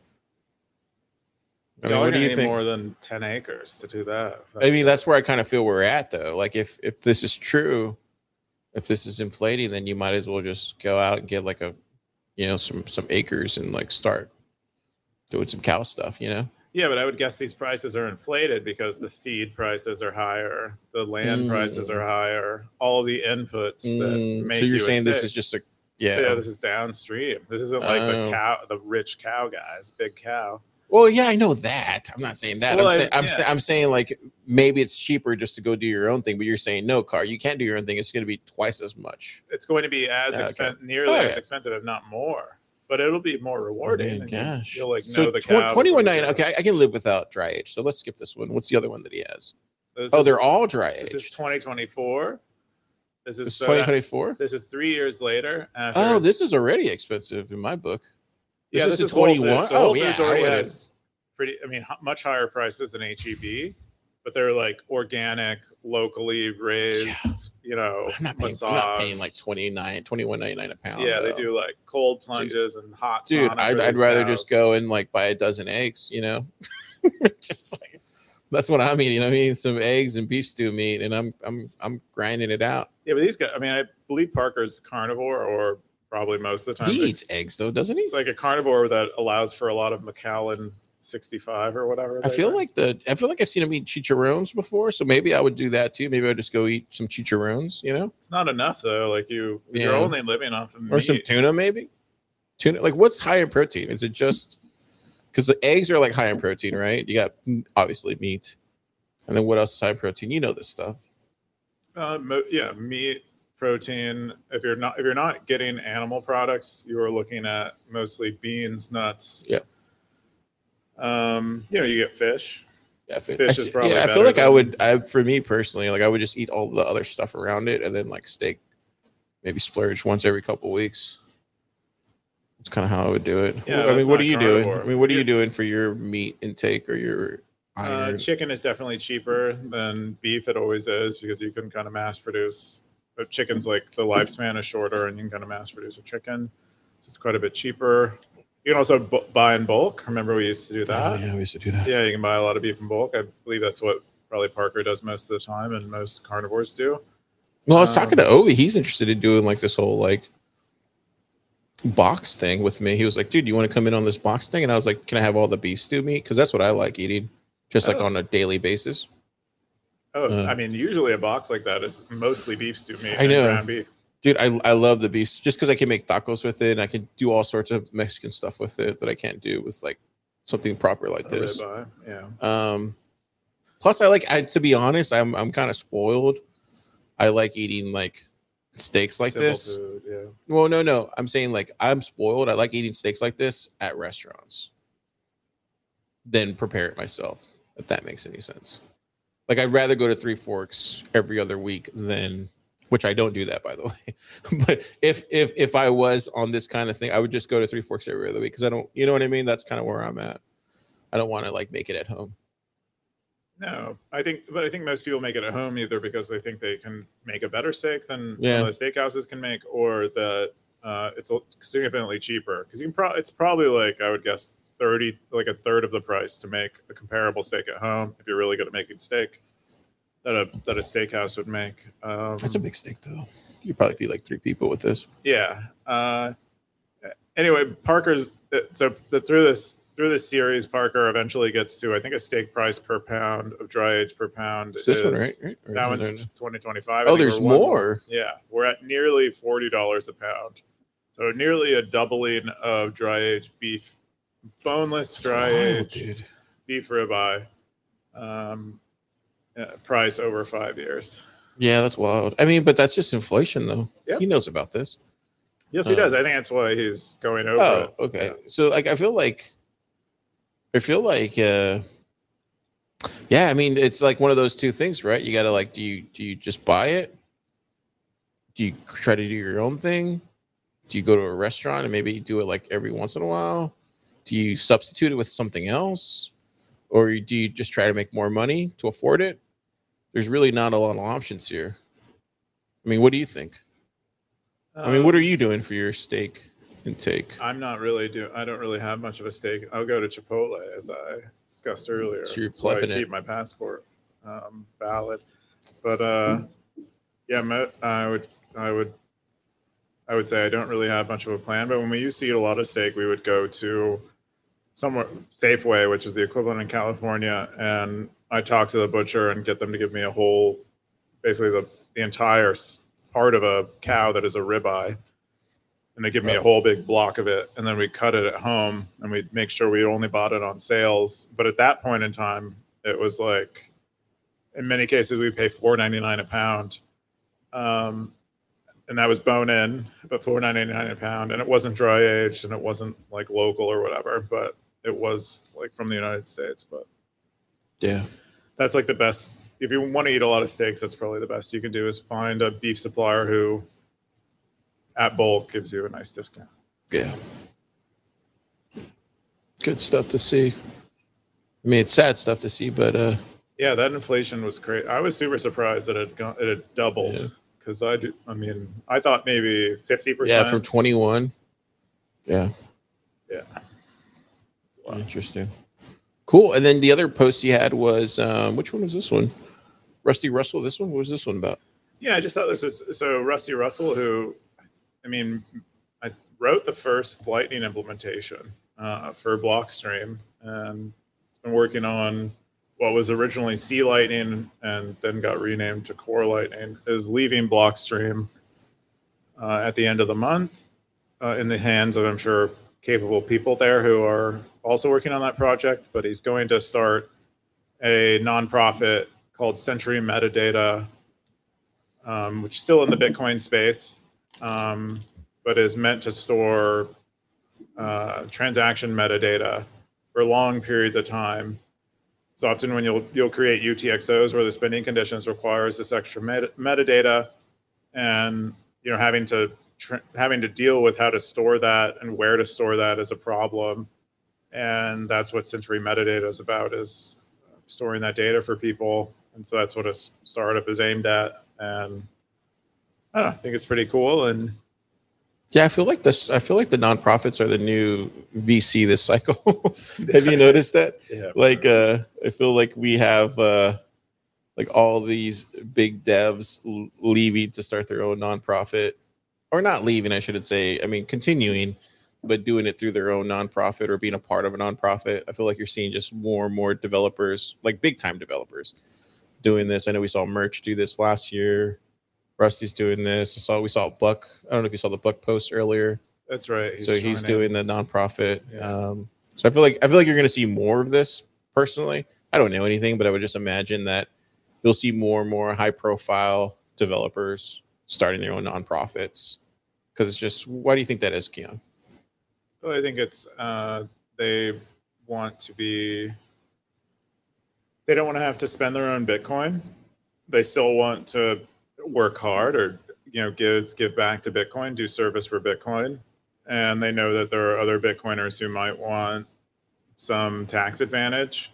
I mean, Y'all are what do gonna you need think? more than ten acres to do that. I mean, that's where I kind of feel we're at, though. Like, if if this is true, if this is inflating, then you might as well just go out and get like a, you know, some some acres and like start doing some cow stuff. You know? yeah, but I would guess these prices are inflated because the feed prices are higher, the land Mm. prices are higher, all the inputs that Mm, make so you're you a saying this steak. is just a yeah. yeah. This is downstream. This isn't like Oh. the cow, the rich cow guys, big cow. Well, yeah, I know that. I'm not saying that. Well, I'm I- saying I'm, yeah. sa- I'm saying like maybe it's cheaper just to go do your own thing, but you're saying no, Car, you can't do your own thing. It's going to be twice as much. It's going to be as Yeah, expen- nearly Oh, as yeah. expensive, if not more. But it'll be more rewarding. Oh my and you- gosh. You'll like so know the tw- cow. twenty-one before you ninety. go. Okay, I, I can live without dry age. So let's skip this one. What's the other one that he has? This Oh, is- they're all dry This age. is twenty twenty-four. This is This is so twenty that- twenty-four. This is three years later. After Oh, his- this is already expensive in my book. yeah, this this, is is Whole twenty-one? Foods. So Oh, Whole yeah, Foods I already would've- has pretty. I mean, h- much higher prices than H E B, but they're like organic, locally raised. You know, I'm not paying, I'm not paying like twenty-nine, twenty-one ninety-nine a pound. Yeah, they though. do like cold plunges and hot. Dude, sauna I'd, for I'd these rather cows. just go and like buy a dozen eggs, you know, just like That's what I'm eating. I'm eating some eggs and beef stew meat, and I'm I'm I'm grinding it out. Yeah, but these guys, I mean, I believe Parker's carnivore, or probably most of the time. He eats eggs though, doesn't he? It's like a carnivore that allows for a lot of Macallan sixty-five or whatever. I feel are. like the I feel like I've seen him eat chicharrones before, so maybe I would do that too. Maybe I'd just go eat some chicharrones, you know? It's not enough though. Like you, Yeah. you're only living off of meat. Or some tuna, maybe. Tuna, like what's high in protein? Is it just because the eggs are like high in protein, right? You got mm, obviously meat, and then what else is high in protein? You know this stuff. Uh, mo- yeah, meat, protein. If you're not if you're not getting animal products, you are looking at mostly beans, nuts. Yeah. Um, you know, you get fish. Yeah, fish, Fish I, is see- probably yeah, I feel better like I than- would. I for me personally, like I would just eat all the other stuff around it, and then like steak, maybe splurge once every couple weeks. That's kind of how I would do it. Yeah, I mean, that's what not are you doing? carnivore. I mean, what are you You're- doing for your meat intake or your Uh, iron? chicken is definitely cheaper than beef. It always is because you can kind of mass produce. But chicken's like the lifespan is shorter, and you can kind of mass produce a chicken, so it's quite a bit cheaper. You can also bu- buy in bulk. Remember, we used to do that. Oh, yeah, we used to do that. Yeah, you can buy a lot of beef in bulk. I believe that's what probably Parker does most of the time, and most carnivores do. Well, I was talking Um, to Ovi. He's interested in doing like this whole like box thing with me. He was like, "Dude, you want to come in on this box thing?" And I was like, "Can I have all the beef stew meat? Because that's what I like eating, just like Oh. on a daily basis." Oh, Uh, I mean, usually a box like that is mostly beef stew meat. I know. And ground beef. Dude, I, I love the beef just because I can make tacos with it and I can do all sorts of Mexican stuff with it that I can't do with like something proper like A this. ribeye, yeah. Um, plus, I like I to be honest, I'm I'm kind of spoiled. I like eating like steaks like Simple this. food, yeah. Well, no, no, I'm saying like I'm spoiled. I like eating steaks like this at restaurants than prepare it myself. If that makes any sense. Like I'd rather go to Three Forks every other week than, which I don't do that by the way. But if if if I was on this kind of thing, I would just go to Three Forks every other week because I don't, you know what I mean? That's kind of where I'm at. I don't want to like make it at home. No, I think, but I think most people make it at home either because they think they can make a better steak than Yeah. some of the steakhouses can make, or that uh, it's significantly cheaper. Because you can pro- it's probably like I would guess thirty, like a third of the price to make a comparable steak at home if you're really good at making steak that a that a steakhouse would make. Um, That's a big steak though. You'd probably be like three people with this. yeah. Uh, anyway, Parker's so the, through this. Through this series, Parker eventually gets to, I think, a steak price per pound of dry age per pound. It's this one, is- right? right? Or That is one's there- twenty twenty-five. I Oh, think there's we're one- more. Yeah, we're at nearly forty dollars a pound. So nearly a doubling of dry age beef, boneless That's dry wild, age dude. beef ribeye, um, uh, price over five years. Yeah, that's wild. I mean, but that's just inflation though. Yep. He knows about this. Yes, he Uh, does. I think that's why he's going over Oh, it. okay. Yeah. So like I feel like I feel like uh yeah, I mean it's like one of those two things, right? You gotta like do you do you just buy it? Do you try to do your own thing? Do you go to a restaurant and maybe do it like every once in a while? Do you substitute it with something else? Or do you just try to make more money to afford it? There's really not a lot of options here. I mean, what do you think? I mean, what are Um, you doing for your steak intake? I'm not really doing. I don't really have much of a steak. I'll go to Chipotle, as I discussed earlier. So you're That's why I plepping it. keep my passport um, valid. But uh, yeah, mo- I would, I would, I would say I don't really have much of a plan. But when we used to eat a lot of steak, we would go to somewhere Safeway, which is the equivalent in California, and I talk to the butcher and get them to give me a whole, basically the the entire s- part of a cow that is a ribeye. And they give me a whole big block of it, and then we cut it at home, and we make sure we only bought it on sales. But at that point in time, it was like, in many cases, we pay four ninety nine a pound, um, and that was bone in, but four ninety nine a pound, and it wasn't dry aged, and it wasn't like local or whatever, but it was like from the United States. But Yeah. that's like the best. If you want to eat a lot of steaks, that's probably the best you can do is find a beef supplier who, at bulk, gives you a nice discount. Yeah. Good stuff to see. I mean, it's sad stuff to see, but uh Yeah, that inflation was great. I was super surprised that it gone, it had Yeah. doubled because I do. I mean, I thought maybe fifty percent. yeah, from twenty-one. Yeah, yeah. It's a lot. interesting. Cool. And then the other post you had was um, which one was this one? Rusty Russell. This one. What was this one about? Yeah, I just thought this was so Rusty Russell, who, I mean, I wrote the first Lightning implementation uh, for Blockstream, and it's been working on what was originally C Lightning and then got renamed to Core Lightning. Is leaving Blockstream uh, at the end of the month uh, in the hands of, I'm sure, capable people there who are also working on that project. But he's going to start a nonprofit called Century Metadata, um, which is still in the Bitcoin space, um, but is meant to store uh, transaction metadata for long periods of time. So often when you'll you'll create U T X Os where the spending conditions requires this extra meta metadata, and you know having to having to deal with how to store that and where to store that is a problem. And that's what Century Metadata is about, is storing that data for people. And so that's what a startup is aimed at. And I don't know, I think it's pretty cool. And yeah, I feel like this. I feel like the nonprofits are the new V C this cycle. Have you noticed that? Yeah. Like, uh, I feel like we have uh, like all these big devs leaving to start their own nonprofit, or not leaving, I should say. I mean, continuing, but doing it through their own nonprofit or being a part of a nonprofit. I feel like you're seeing just more and more developers, like big time developers, doing this. I know we saw Merch do this last year. Rusty's doing this. I saw we saw Buck. I don't know if you saw the Buck post earlier. That's right. He's so he's doing the nonprofit. Yeah. Um, so I feel like I feel like you're going to see more of this. Personally, I don't know anything, but I would just imagine that you'll see more and more high profile developers starting their own nonprofits. Because it's just, why do you think that is, Keon? Well, I think it's uh, they want to be. They don't want to have to spend their own Bitcoin. They still want to work hard, or you know, give give back to Bitcoin, do service for Bitcoin, and they know that there are other Bitcoiners who might want some tax advantage,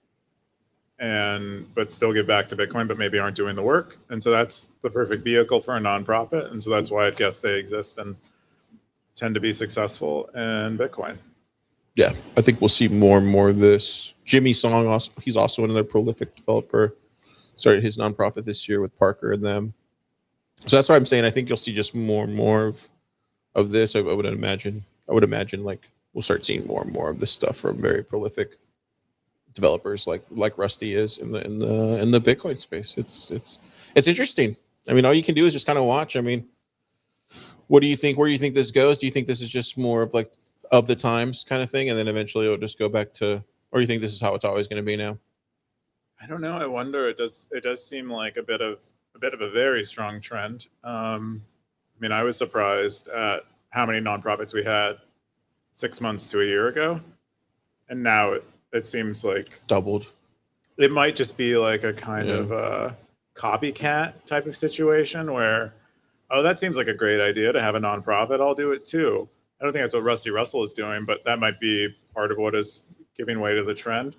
and but still give back to Bitcoin, but maybe aren't doing the work. And so that's the perfect vehicle for a nonprofit, and so that's why I guess they exist and tend to be successful in Bitcoin. Yeah, I think we'll see more and more of this. Jimmy Song, also, he's also another prolific developer. Started his nonprofit this year with Parker and them. So that's why I'm saying I think you'll see just more and more of of this. I, I would imagine. I would imagine like we'll start seeing more and more of this stuff from very prolific developers like like Rusty is in the in the in the Bitcoin space. It's it's it's interesting. I mean, all you can do is just kind of watch. I mean, what do you think? Where do you think this goes? Do you think this is just more of like of the times kind of thing, and then eventually it'll just go back to, or you think this is how it's always going to be now? I don't know. I wonder. It does. It does seem like a bit of a bit of a very strong trend. Um, I mean, I was surprised at how many nonprofits we had six months to a year ago, and now it, it seems like doubled. It might just be like a kind Yeah. of a copycat type of situation where, oh, that seems like a great idea to have a nonprofit. I'll do it too. I don't think that's what Rusty Russell is doing, but that might be part of what is giving way to the trend.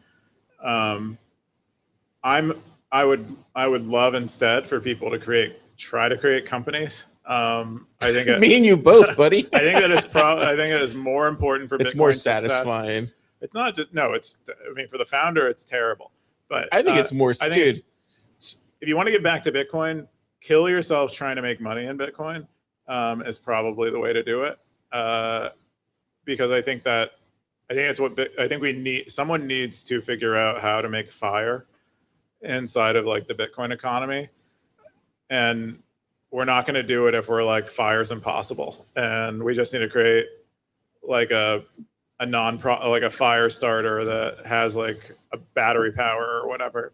Um, I'm I would I would love instead for people to create try to create companies. Um, I think it, Me and you both, buddy. I think that is pro- I think it is more important for it's Bitcoin more success. satisfying. It's not just no. It's I mean for the founder, it's terrible. But I think uh, it's more. I think Dude, it's, if you want to get back to Bitcoin, kill yourself trying to make money in Bitcoin um, is probably the way to do it. Uh, because I think that I think it's what I think we need. Someone needs to figure out how to make fire inside of like the Bitcoin economy, and we're not going to do it if we're like fire's impossible, and we just need to create like a a non pro like a fire starter that has like a battery power or whatever,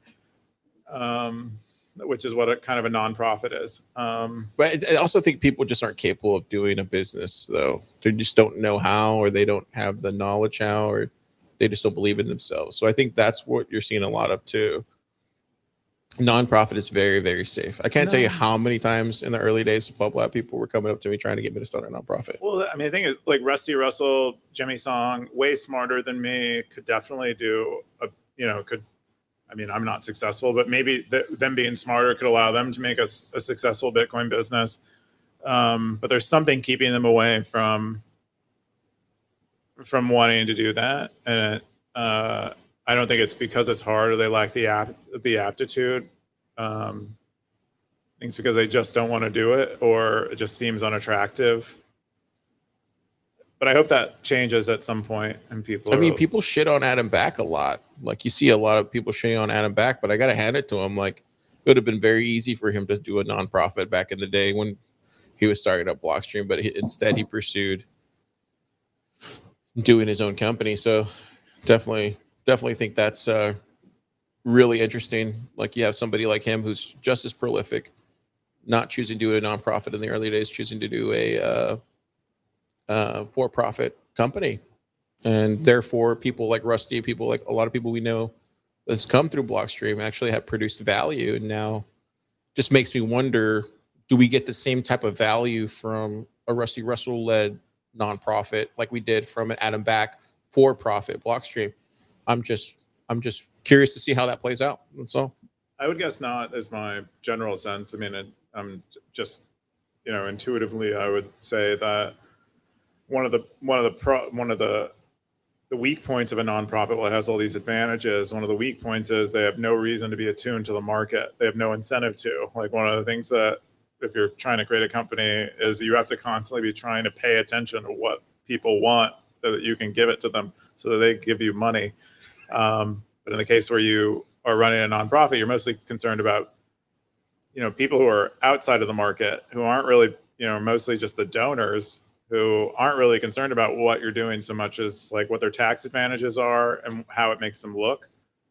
um, which is what a kind of a nonprofit is. Um, but I also think people just aren't capable of doing a business, though. They just don't know how, or they don't have the knowledge how, or they just don't believe in themselves. So I think that's what you're seeing a lot of too. Nonprofit is very, very safe. I can't No. tell you how many times in the early days of Pub Lab people were coming up to me trying to get me to start a nonprofit. well, I mean, the thing is, like Rusty Russell, Jimmy Song, way smarter than me, could definitely do a, you know, could. I mean, I'm not successful, but maybe th- them being smarter could allow them to make a, a successful Bitcoin business. Um, but there's something keeping them away from from wanting to do that, and uh, I don't think it's because it's hard or they lack the app the aptitude. Um, I think it's because they just don't want to do it, or it just seems unattractive. But I hope that changes at some point, and people. I mean, are, people shit on Adam Back a lot. Like you see a lot of people shitting on Adam Back, but I gotta hand it to him. Like it would have been very easy for him to do a nonprofit back in the day when he was starting up Blockstream, but he, instead he pursued doing his own company. So definitely, definitely think that's uh, really interesting. Like you have somebody like him who's just as prolific, not choosing to do a nonprofit in the early days, choosing to do a uh, uh, for-profit company. And therefore, people like Rusty, people like a lot of people we know that's come through Blockstream actually have produced value. And now just makes me wonder, do we get the same type of value from a Rusty Russell-led nonprofit like we did from an Adam Back for-profit Blockstream? I'm just I'm just curious to see how that plays out. That's all. I would guess not, is my general sense. I mean, it, I'm just, you know, intuitively, I would say that one of the one of the pro, one of the the weak points of a nonprofit, well, it has all these advantages. One of the weak points is they have no reason to be attuned to the market. They have no incentive to. Like one of the things that if you're trying to create a company is you have to constantly be trying to pay attention to what people want so that you can give it to them so that they give you money. Um, but in the case where you are running a nonprofit, you're mostly concerned about, you know, people who are outside of the market, who aren't really, you know, mostly just the donors, who aren't really concerned about what you're doing so much as like what their tax advantages are and how it makes them look.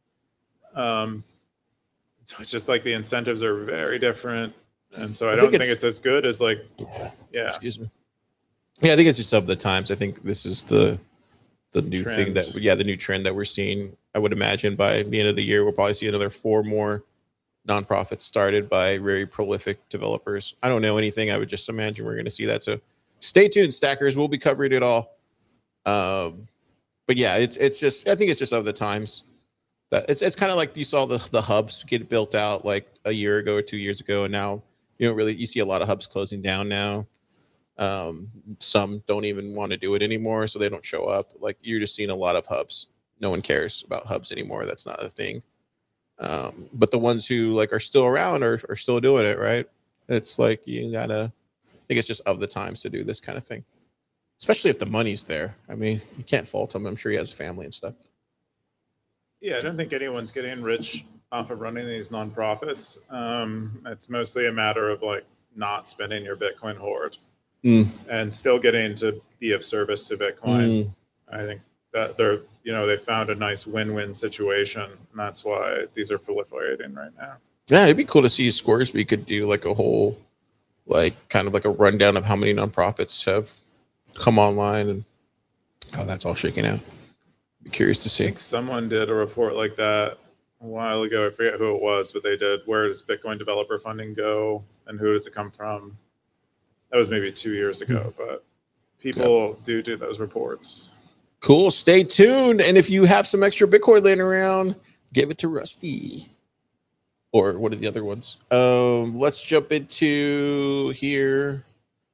Um, so it's just like the incentives are very different. And so I, I don't think it's, think it's as good as like, yeah. Excuse me. Yeah, I think it's just of the times. I think this is the the new trend. thing that, yeah, the new trend that we're seeing. I would imagine by the end of the year, we'll probably see another four more nonprofits started by very prolific developers. I don't know anything. I would just imagine we're going to see that. So stay tuned, stackers. We'll be covering it all. Um, but yeah, it's it's just, I think it's just of the times. That it's it's kind of like you saw the the hubs get built out like a year ago or two years ago, and now you don't really, you see a lot of hubs closing down now. Um, some don't even want to do it anymore, so they don't show up. Like you're just seeing a lot of hubs. No one cares about hubs anymore. That's not a thing. Um, but the ones who like are still around are, are still doing it, right? It's like you gotta, I think it's just of the times to do this kind of thing, especially if the money's there. I mean, you can't fault him. I'm sure he has a family and stuff. Yeah, I don't think anyone's getting rich off of running these nonprofits. Um, it's mostly a matter of like not spending your Bitcoin hoard mm. and still getting to be of service to Bitcoin. Mm. I think that they're, you know, they found a nice win-win situation, and that's why these are proliferating right now. Yeah, it'd be cool to see Scoresby could do like a whole, like kind of like a rundown of how many nonprofits have come online and how that's all shaking out. Be curious to see. I think someone did a report like that a while ago. I forget who it was, but they did. Where does Bitcoin developer funding go, and who does it come from? That was maybe two years ago, but people yep. do do those reports. Cool. Stay tuned. And if you have some extra Bitcoin laying around, give it to Rusty. Or what are the other ones? Um, let's jump into here.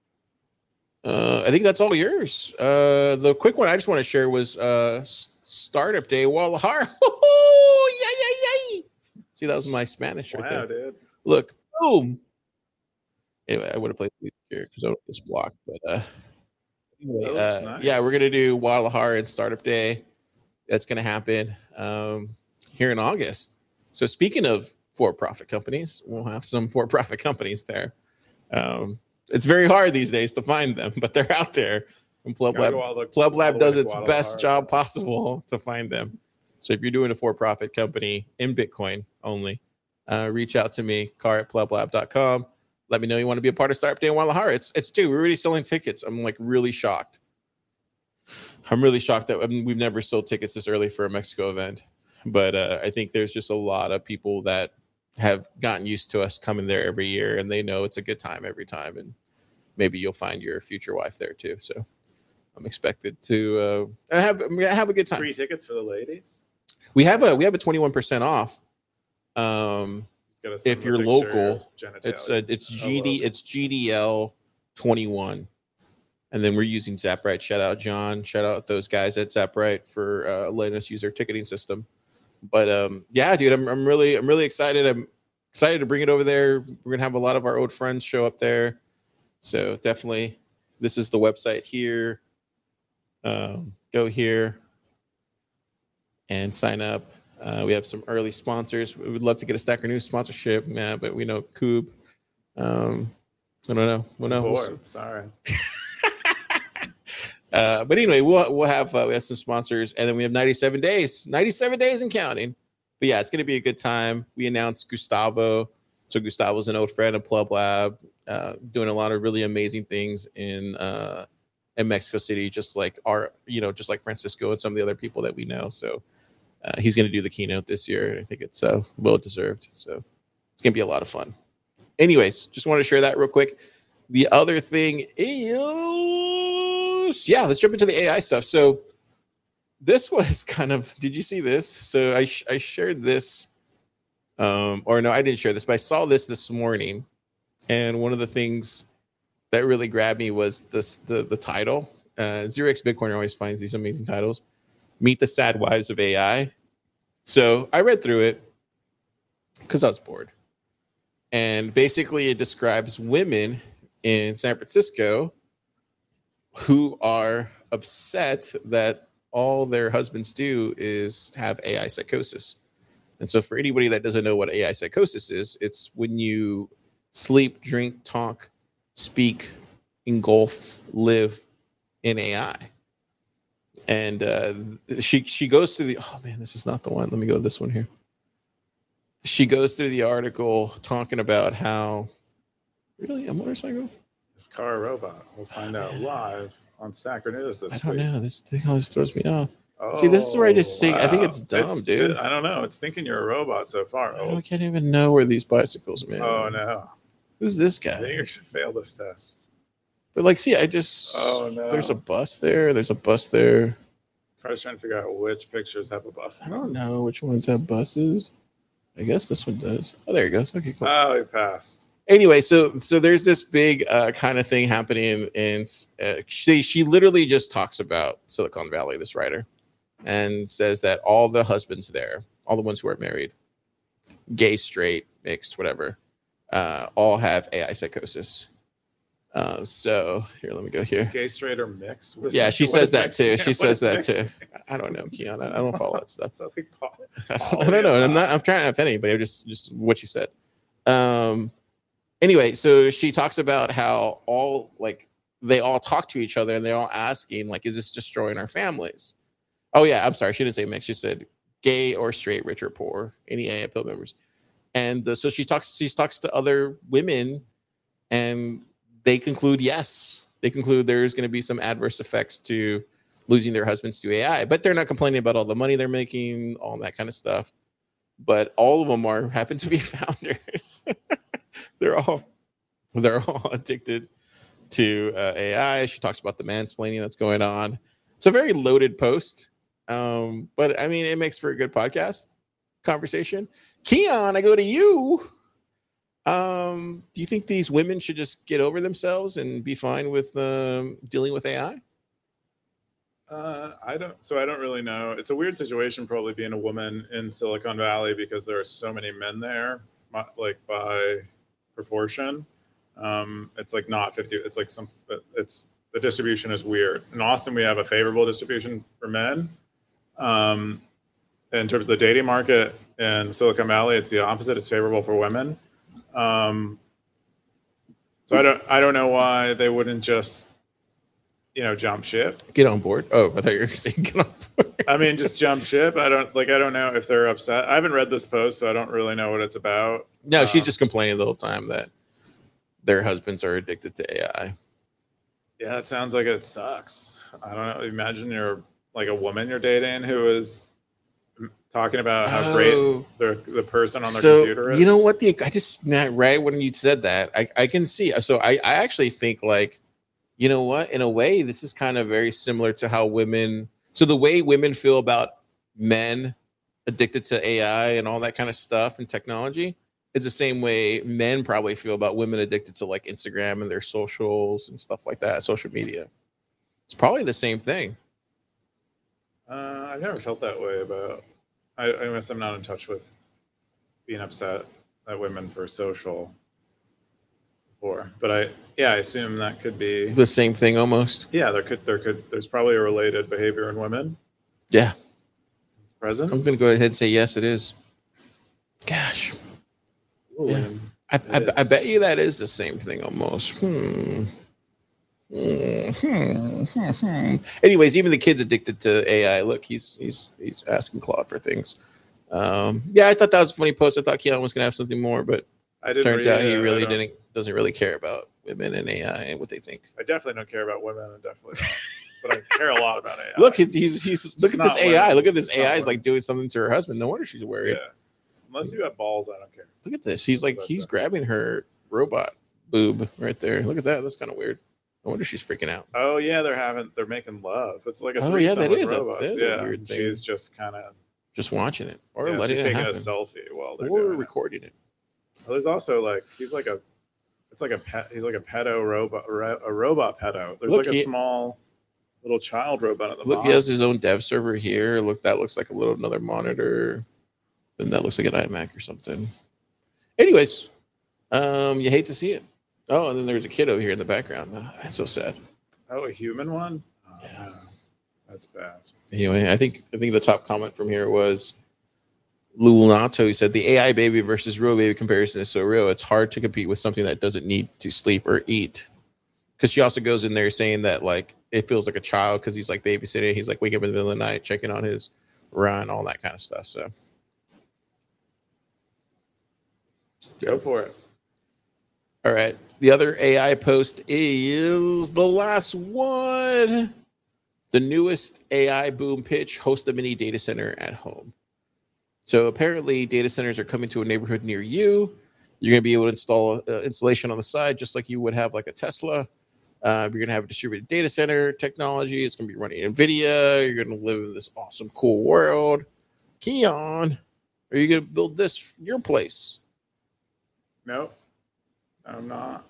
Uh, I think that's all yours. Uh, the quick one I just want to share was uh, Startup Day, Guadalajara. Yay, yay, yay. See, that was my Spanish right wow, there. Dude. Look, boom. Anyway, I would have played music here because I don't get blocked. But uh, anyway, uh, nice. yeah, we're going to do Guadalajara and Startup Day. That's going to happen um, here in August. So speaking of for-profit companies, we'll have some for-profit companies there. Um, it's very hard these days to find them, but they're out there. And Pleb Lab, the, Pleb Lab does its best job possible to find them. So if you're doing a for-profit company in Bitcoin only, uh, reach out to me, car at pleb lab dot com. Let me know you want to be a part of Startup Day in Guadalajara. It's, it's dude, we're already selling tickets. I'm like really shocked. I'm really shocked that I mean, we've never sold tickets this early for a Mexico event. But uh, I think there's just a lot of people that have gotten used to us coming there every year, and they know it's a good time every time. And maybe you'll find your future wife there too. So I'm expected to uh, have have a good time. Free tickets for the ladies. We have a we have a twenty-one percent off. Um, if you're local, it's uh, it's G D it's G D L twenty-one, and then we're using Zaprite. Shout out John. Shout out those guys at Zaprite for uh, letting us use their ticketing system. But um, yeah, dude, I'm I'm really I'm really excited. I'm excited to bring it over there. We're gonna have a lot of our old friends show up there. So definitely, this is the website here. Um, go here and sign up. Uh, we have some early sponsors. We would love to get a Stacker News sponsorship, yeah, but we know Coob. Um, I don't know. We'll know. Bored. Sorry. uh, but anyway, we'll we'll have uh, we have some sponsors, and then we have ninety-seven days, ninety-seven days and counting. But yeah, it's gonna be a good time. We announced Gustavo. So Gustavo's an old friend of Plub Lab, uh, doing a lot of really amazing things in uh, in Mexico City, just like our, you know, just like Francisco and some of the other people that we know. So. Uh, he's going to do the keynote this year. I think it's uh, well deserved. So it's going to be a lot of fun. Anyways, just want to share that real quick. The other thing is, yeah, let's jump into the A I stuff. So this was kind of, did you see this? So I, sh- I shared this, um, or no, I didn't share this, but I saw this this morning. And one of the things that really grabbed me was this, the, the title. Uh, Zero X Bitcoin always finds these amazing titles. Meet the Sad Wives of A I. So I read through it because I was bored. And basically it describes women in San Francisco who are upset that all their husbands do is have A I psychosis. And so for anybody that doesn't know what A I psychosis is, it's when you sleep, drink, talk, speak, engulf, live in A I. And uh, she she goes through the, oh man, this is not the one. Let me go to this one here. She goes through the article talking about how, really, a motorcycle? This car robot. We'll find oh, out man. live on Stacker News this week. I don't week. know. This thing always throws me off. Oh, see, this is where I just think, wow. I think it's dumb, it's, dude. It, I don't know. It's thinking you're a robot so far. Oh. I can't even know where these bicycles, man. Oh, no. Who's this guy? I think you should fail this test. But like, see, I just, oh no, there's a bus there. There's a bus there. Car's trying to figure out which pictures have a bus. I don't know which ones have buses. I guess this one does. Oh, there he goes. Okay, cool. Oh, he passed. Anyway, so so there's this big uh, kind of thing happening, and uh, she she literally just talks about Silicon Valley, this writer, and says that all the husbands there, all the ones who are married, gay, straight, mixed, whatever, uh, all have A I psychosis. Uh, so here, let me go here. Gay, straight, or mixed? What yeah, she says that too. She says that too. I don't know, Keon. I, I don't follow that stuff. I don't know. I'm not. I'm trying to offend anybody. I'm just just what she said. Um. Anyway, so she talks about how all like they all talk to each other and they're all asking like, "Is this destroying our families?" Oh yeah, I'm sorry. She didn't say mixed. She said gay or straight, rich or poor, any A I P I L members. And uh, so she talks. She talks to other women, and they conclude, yes, they conclude there's going to be some adverse effects to losing their husbands to A I, but they're not complaining about all the money they're making, all that kind of stuff. But all of them are happen to be founders. they're all they're all addicted to uh, A I. She talks about the mansplaining that's going on. It's a very loaded post, um, but I mean, it makes for a good podcast conversation. Keon, I go to you. Um, do you think these women should just get over themselves and be fine with um, dealing with A I? Uh, I don't. So I don't really know. It's a weird situation, probably being a woman in Silicon Valley because there are so many men there, like by proportion. Um, it's like not fifty. It's like some. It's the distribution is weird. In Austin, we have a favorable distribution for men. Um, in terms of the dating market in Silicon Valley, it's the opposite. It's favorable for women. Um, so I don't, I don't know why they wouldn't just, you know, jump ship. Get on board. Oh, I thought you were saying get on board. I mean, just jump ship. I don't like, I don't know if they're upset. I haven't read this post, so I don't really know what it's about. No, um, she's just complaining the whole time that their husbands are addicted to A I. Yeah, it sounds like it sucks. I don't know. Imagine you're like a woman you're dating who is talking about how oh. great the the person on their so, computer is. You know what? The I just right when you said that, I, I can see. So I, I actually think like, you know what? In a way, this is kind of very similar to how women. So the way women feel about men addicted to A I and all that kind of stuff and technology, it's the same way men probably feel about women addicted to like Instagram and their socials and stuff like that, social media. It's probably the same thing. Uh, I've never felt that way about. I, I guess I'm not in touch with being upset at women for social before, but I yeah I assume that could be The same thing almost. Yeah, there could there could there's probably a related behavior in women. Yeah, present. I'm gonna go ahead and say yes, it is. Gosh, Ooh, yeah. I, I, I bet you that is the same thing almost. Hmm. Hmm, hmm, hmm, hmm. Anyways, even the kid's addicted to A I. Look, he's he's he's asking Claude for things. Um, yeah, I thought that was a funny post. I thought Keon was gonna have something more, but I didn't turns read out he it. really didn't doesn't really care about women and A I and what they think. I definitely don't care about women, and definitely don't. But I care a lot about A I. Look, he's he's, he's look at this A I. women. Look at this It's A I not is like women. doing something to her husband. No wonder she's worried. Yeah. Unless you have balls, I don't care. Look at this. He's like That's he's it. grabbing her robot boob right there. Look at that. That's kind of weird. No wonder she's freaking out. Oh yeah, they're having they're making love. It's like a Oh, yeah, threesome that with is a- robots. that is a yeah, weird and thing. she's just kind of Just watching it or yeah, letting she's it taking happen a selfie while they're or doing it. recording it. Well, there's also like he's like a it's like a pet. He's like a pedo robot, a robot pedo. There's Look, like a he- small little child robot at the Look, bottom. he has his own dev server here. Look, that looks like a little another monitor. Then that looks like an iMac or something. Anyways, um, you hate to see it. Oh, and then there's a kid over here in the background. Oh, that's so sad. Oh, a human one? Oh, Yeah. no. That's bad. Anyway, I think I think the top comment from here was Lulato. He said the A I baby versus real baby comparison is so real. It's hard to compete with something that doesn't need to sleep or eat. Because she also goes in there saying that like it feels like a child because he's like babysitting. He's like waking up in the middle of the night, checking on his run, all that kind of stuff. So Go for it. all right. The other A I post is the last one. The newest A I boom pitch: host a mini data center at home. So apparently, data centers are coming to a neighborhood near you. You're going to be able to install uh, installation on the side, just like you would have like a Tesla. Uh, you're going to have a distributed data center technology. It's going to be running NVIDIA. You're going to live in this awesome, cool world. Keon, are you going to build this your place? No, I'm not.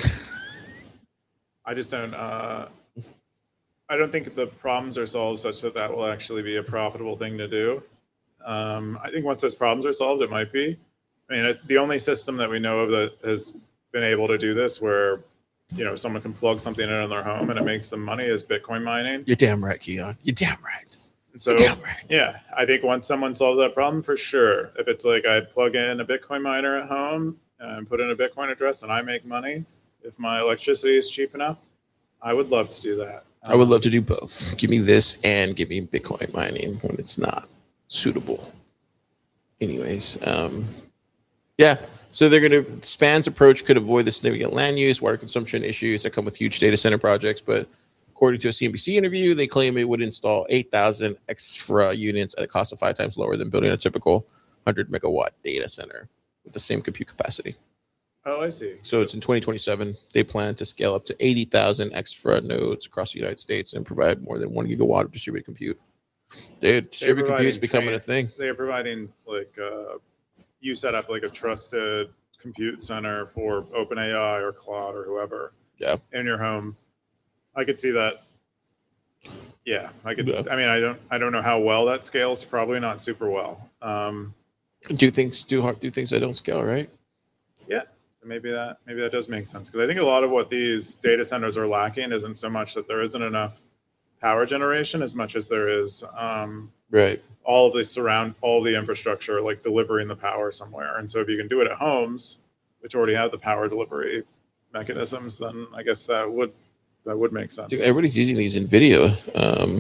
I just don't. Uh, I don't think the problems are solved such that that will actually be a profitable thing to do. Um, I think once those problems are solved, it might be. I mean, it, the only system that we know of that has been able to do this, where you know someone can plug something in their home and it makes them money, is Bitcoin mining. You're damn right, Keon. You're damn right. And so, You're damn right. yeah, I think once someone solves that problem, for sure. If it's like I plug in a Bitcoin miner at home and put in a Bitcoin address and I make money, if my electricity is cheap enough, I would love to do that. I would love to do both. Give me this and give me Bitcoin mining when it's not suitable. Anyways, um, yeah. So they're going to Span's approach could avoid the significant land use, water consumption issues that come with huge data center projects. But according to a C N B C interview, they claim it would install eight thousand extra units at a cost of five times lower than building a typical one hundred megawatt data center with the same compute capacity. Oh, I see. So it's in twenty twenty-seven. They plan to scale up to eighty thousand extra nodes across the United States and provide more than one gigawatt of distributed compute. Dude, distributed compute is becoming a thing. They are providing like uh, you set up like a trusted compute center for OpenAI or Claude or whoever. Yeah. In your home, I could see that. Yeah, I could. Yeah. I mean, I don't. I don't know how well that scales. Probably not super well. Um, Do things do hard do things that don't scale, right? yeah. So maybe that maybe that does make sense because I think a lot of what these data centers are lacking isn't so much that there isn't enough power generation as much as there is um, Right. all of the surround all the infrastructure like delivering the power somewhere. And so if you can do it at homes, which already have the power delivery mechanisms, then I guess that would that would make sense. Dude, everybody's using these NVIDIA um,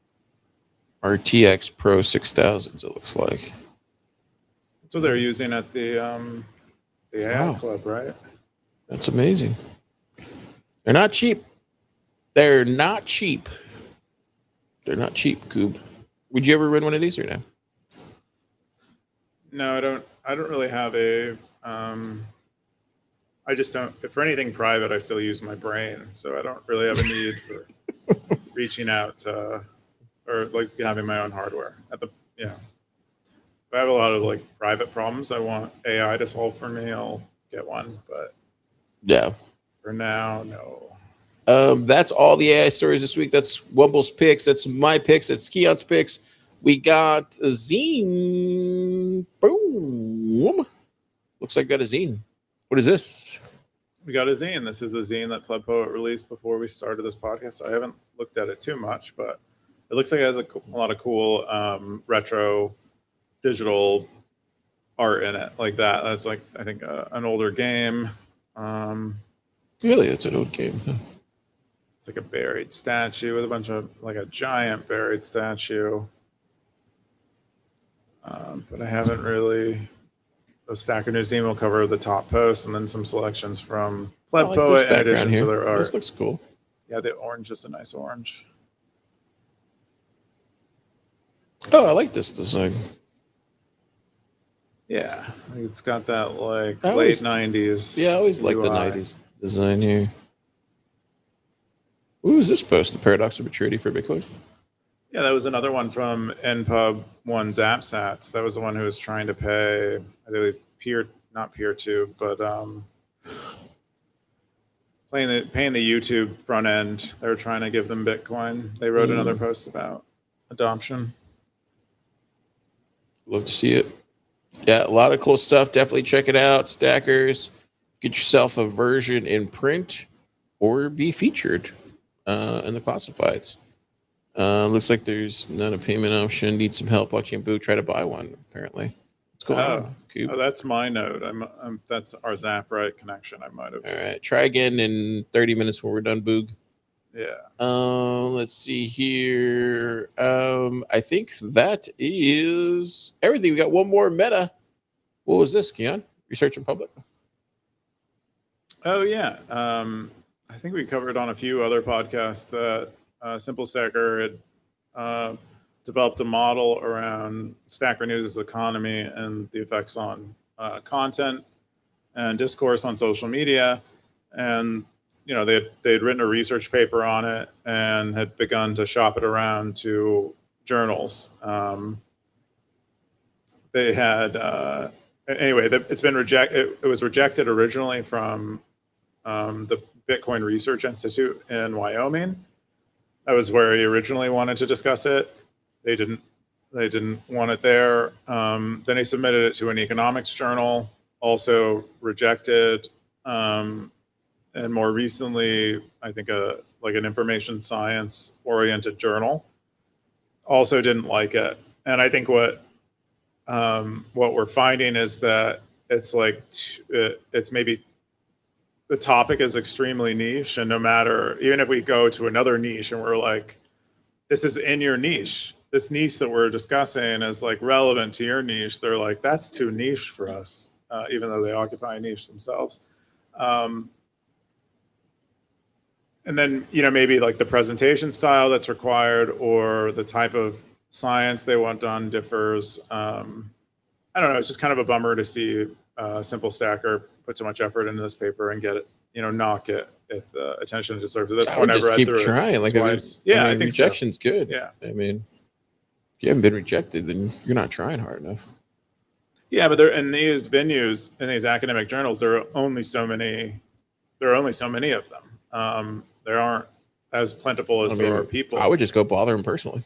R T X Pro six thousands, it looks like. That's what they're using at the um, the A I Wow. Club, right? That's amazing. They're not cheap. They're not cheap. They're not cheap, Coob. Would you ever run one of these or no? No, I don't. I don't really have a. Um, I just don't. For anything private, I still use my brain, so I don't really have a need for reaching out to, or like having my own hardware. At the yeah, if I have a lot of like private problems I want A I to solve for me, I'll get one. But Yeah. for now, no. Um, that's all the A I stories this week. That's Wumble's picks. That's my picks. That's Keon's picks. We got a zine. Boom. Looks like we got a zine. What is this? We got a zine. This is a zine that Pleb Poet released before we started this podcast. I haven't looked at it too much, but it looks like it has a, a lot of cool um, retro digital art in it, like that. That's like, I think, uh, an older game. Um, really? It's an old game. Huh? It's like a buried statue with a bunch of, like a giant buried statue. Um, but I haven't really... The Stacker News zine will cover the top posts and then some selections from Pleb like Poet in addition here. to their art. This looks cool. Yeah, the orange is a nice orange. Oh, I like this design. Yeah, it's got that like I late always, nineties. Yeah, I always like the nineties design here. Who was this post? The Paradox of Maturity for Bitcoin? Yeah, that was another one from N Pub one ZapSats. That was the one who was trying to pay, I think, peer, not peer to, but um, paying the paying the YouTube front end. They were trying to give them Bitcoin. They wrote mm. another post about adoption. Love to see it. Yeah, a lot of cool stuff. Definitely check it out. Stackers, get yourself a version in print or be featured uh, in the classifieds. Uh, looks like there's not a payment option. Need some help. Blockchain Boo. Try to buy one, apparently. What's going oh, on? Coop? Oh, that's my node. I'm, I'm that's our Zaprite connection. I might have. All right. Try again in thirty minutes when we're done, Boog. Yeah. Um, let's see here. Um, I think that is everything. We got one more meta. What was this, Keon? Research in public. Oh yeah. Um, I think we covered on a few other podcasts that uh, Simple Stacker had uh, developed a model around Stacker News' economy and the effects on uh, content and discourse on social media. And you know, they had, they had written a research paper on it and had begun to shop it around to journals. Um, they had, uh, anyway, it's been rejected. It, it was rejected originally from um, the Bitcoin Research Institute in Wyoming. That was where he originally wanted to discuss it. They didn't, they didn't want it there. Um, then he submitted it to an economics journal, also rejected. Um, And more recently, I think a like an information science oriented journal also didn't like it. And I think what um, what we're finding is that it's like it, it's maybe the topic is extremely niche, and no matter, even if we go to another niche and we're like, this is in your niche, this niche that we're discussing is like relevant to your niche, they're like, that's too niche for us, uh, even though they occupy a niche themselves. Um, And then, you know, maybe like the presentation style that's required or the type of science they want done differs. Um, I don't know. It's just kind of a bummer to see uh, Simple Stacker put so much effort into this paper and get it, you know, not get it the attention it deserves at this point. I've just keep trying. Like, I mean, yeah, I, mean, I think rejection's so. good. Yeah. I mean, if you haven't been rejected, then you're not trying hard enough. Yeah, but there in these venues, in these academic journals, there are only so many. There are only so many of them. Um, There aren't as plentiful as I mean, there are people. I would just go bother them personally.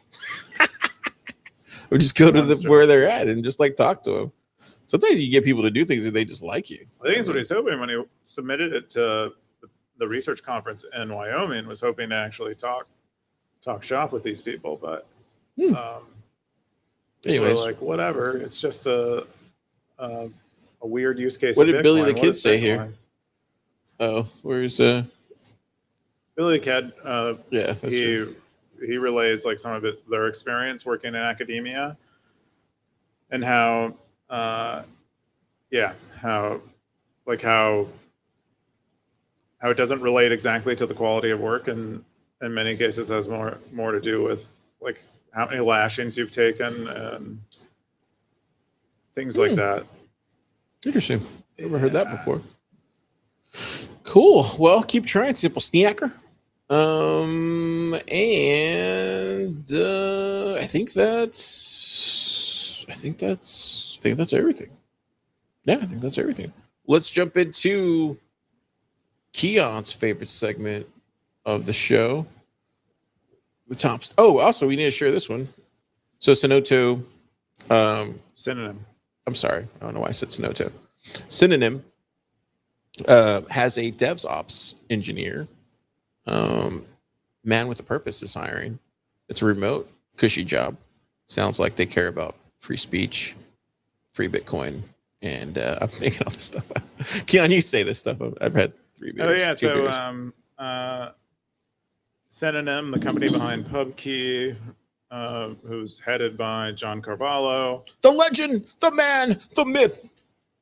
I would just go to the, where they're at and just like talk to them. Sometimes you get people to do things and they just like you. I think that's what he's hoping when he submitted it to the research conference in Wyoming, was hoping to actually talk talk shop with these people. But hmm. um, anyways, like whatever. It's just a a, a weird use case. What of did Bitcoin. Billy the what Kid say Bitcoin? here? Oh, where's uh? Billy the Kid, uh, yeah, he true. he relays like some of it, their experience working in academia, and how, uh, yeah, how, like how, how it doesn't relate exactly to the quality of work, and in many cases has more more to do with like how many lashings you've taken and things hmm. like that. Interesting. Never yeah. heard that before. Cool. Well, keep trying, Simple Stacker. Um, and uh, I think that's, I think that's, I think that's everything. Yeah, I think that's everything. Let's jump into Keon's favorite segment of the show. The top. St- oh, also, we need to share this one. So Synoto, um, Synonym. I'm sorry, I don't know why I said Synoto. Synonym uh, has a DevOps engineer. Um, man with a purpose is hiring. It's a remote, cushy job. Sounds like they care about free speech, free Bitcoin, and uh, I'm making all this stuff up. Keon, you say this stuff. I've, I've had three beers. Oh yeah, two so beers. um, uh, Synonym, the company behind PubKey, uh, who's headed by John Carvalho. The legend, the man, the myth.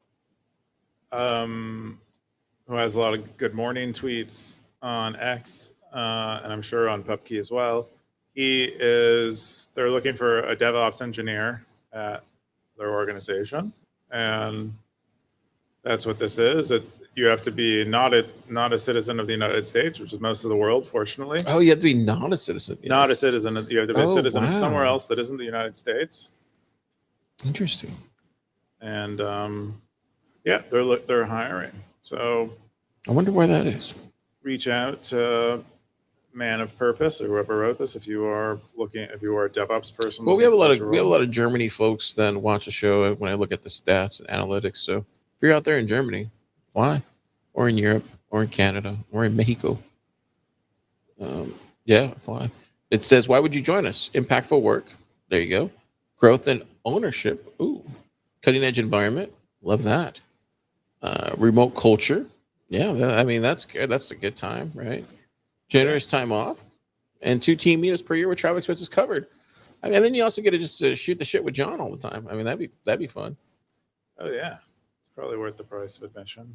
Um, who has a lot of good morning tweets on X, uh, and I'm sure on PubKey as well. He is, they're looking for a DevOps engineer at their organization. And that's what this is. It, you have to be not a, not a citizen of the United States, which is most of the world, fortunately. Oh, you have to be not a citizen. Yes. Not a citizen. You have to be Oh, a citizen wow. of somewhere else that isn't the United States. Interesting. And um, yeah, they're look- they're hiring. So I wonder where that is. reach out to Man of Purpose or whoever wrote this if you are looking, if you are a DevOps person. Well, we have a lot looking of for we have a role. lot of Germany folks that watch the show when I look at the stats and analytics. So if you're out there in Germany, why? Or in Europe, or in Canada, or in Mexico. Um, yeah, apply. It says, why would you join us? Impactful work. There you go. Growth and ownership. Ooh. Cutting edge environment. Love that. Uh, remote culture. Yeah, that, I mean, that's good. That's a good time, right? Generous time off. And two team meetups per year with travel expenses covered. I mean, and then you also get to just uh, shoot the shit with John all the time. I mean, that'd be that'd be fun. Oh yeah, it's probably worth the price of admission.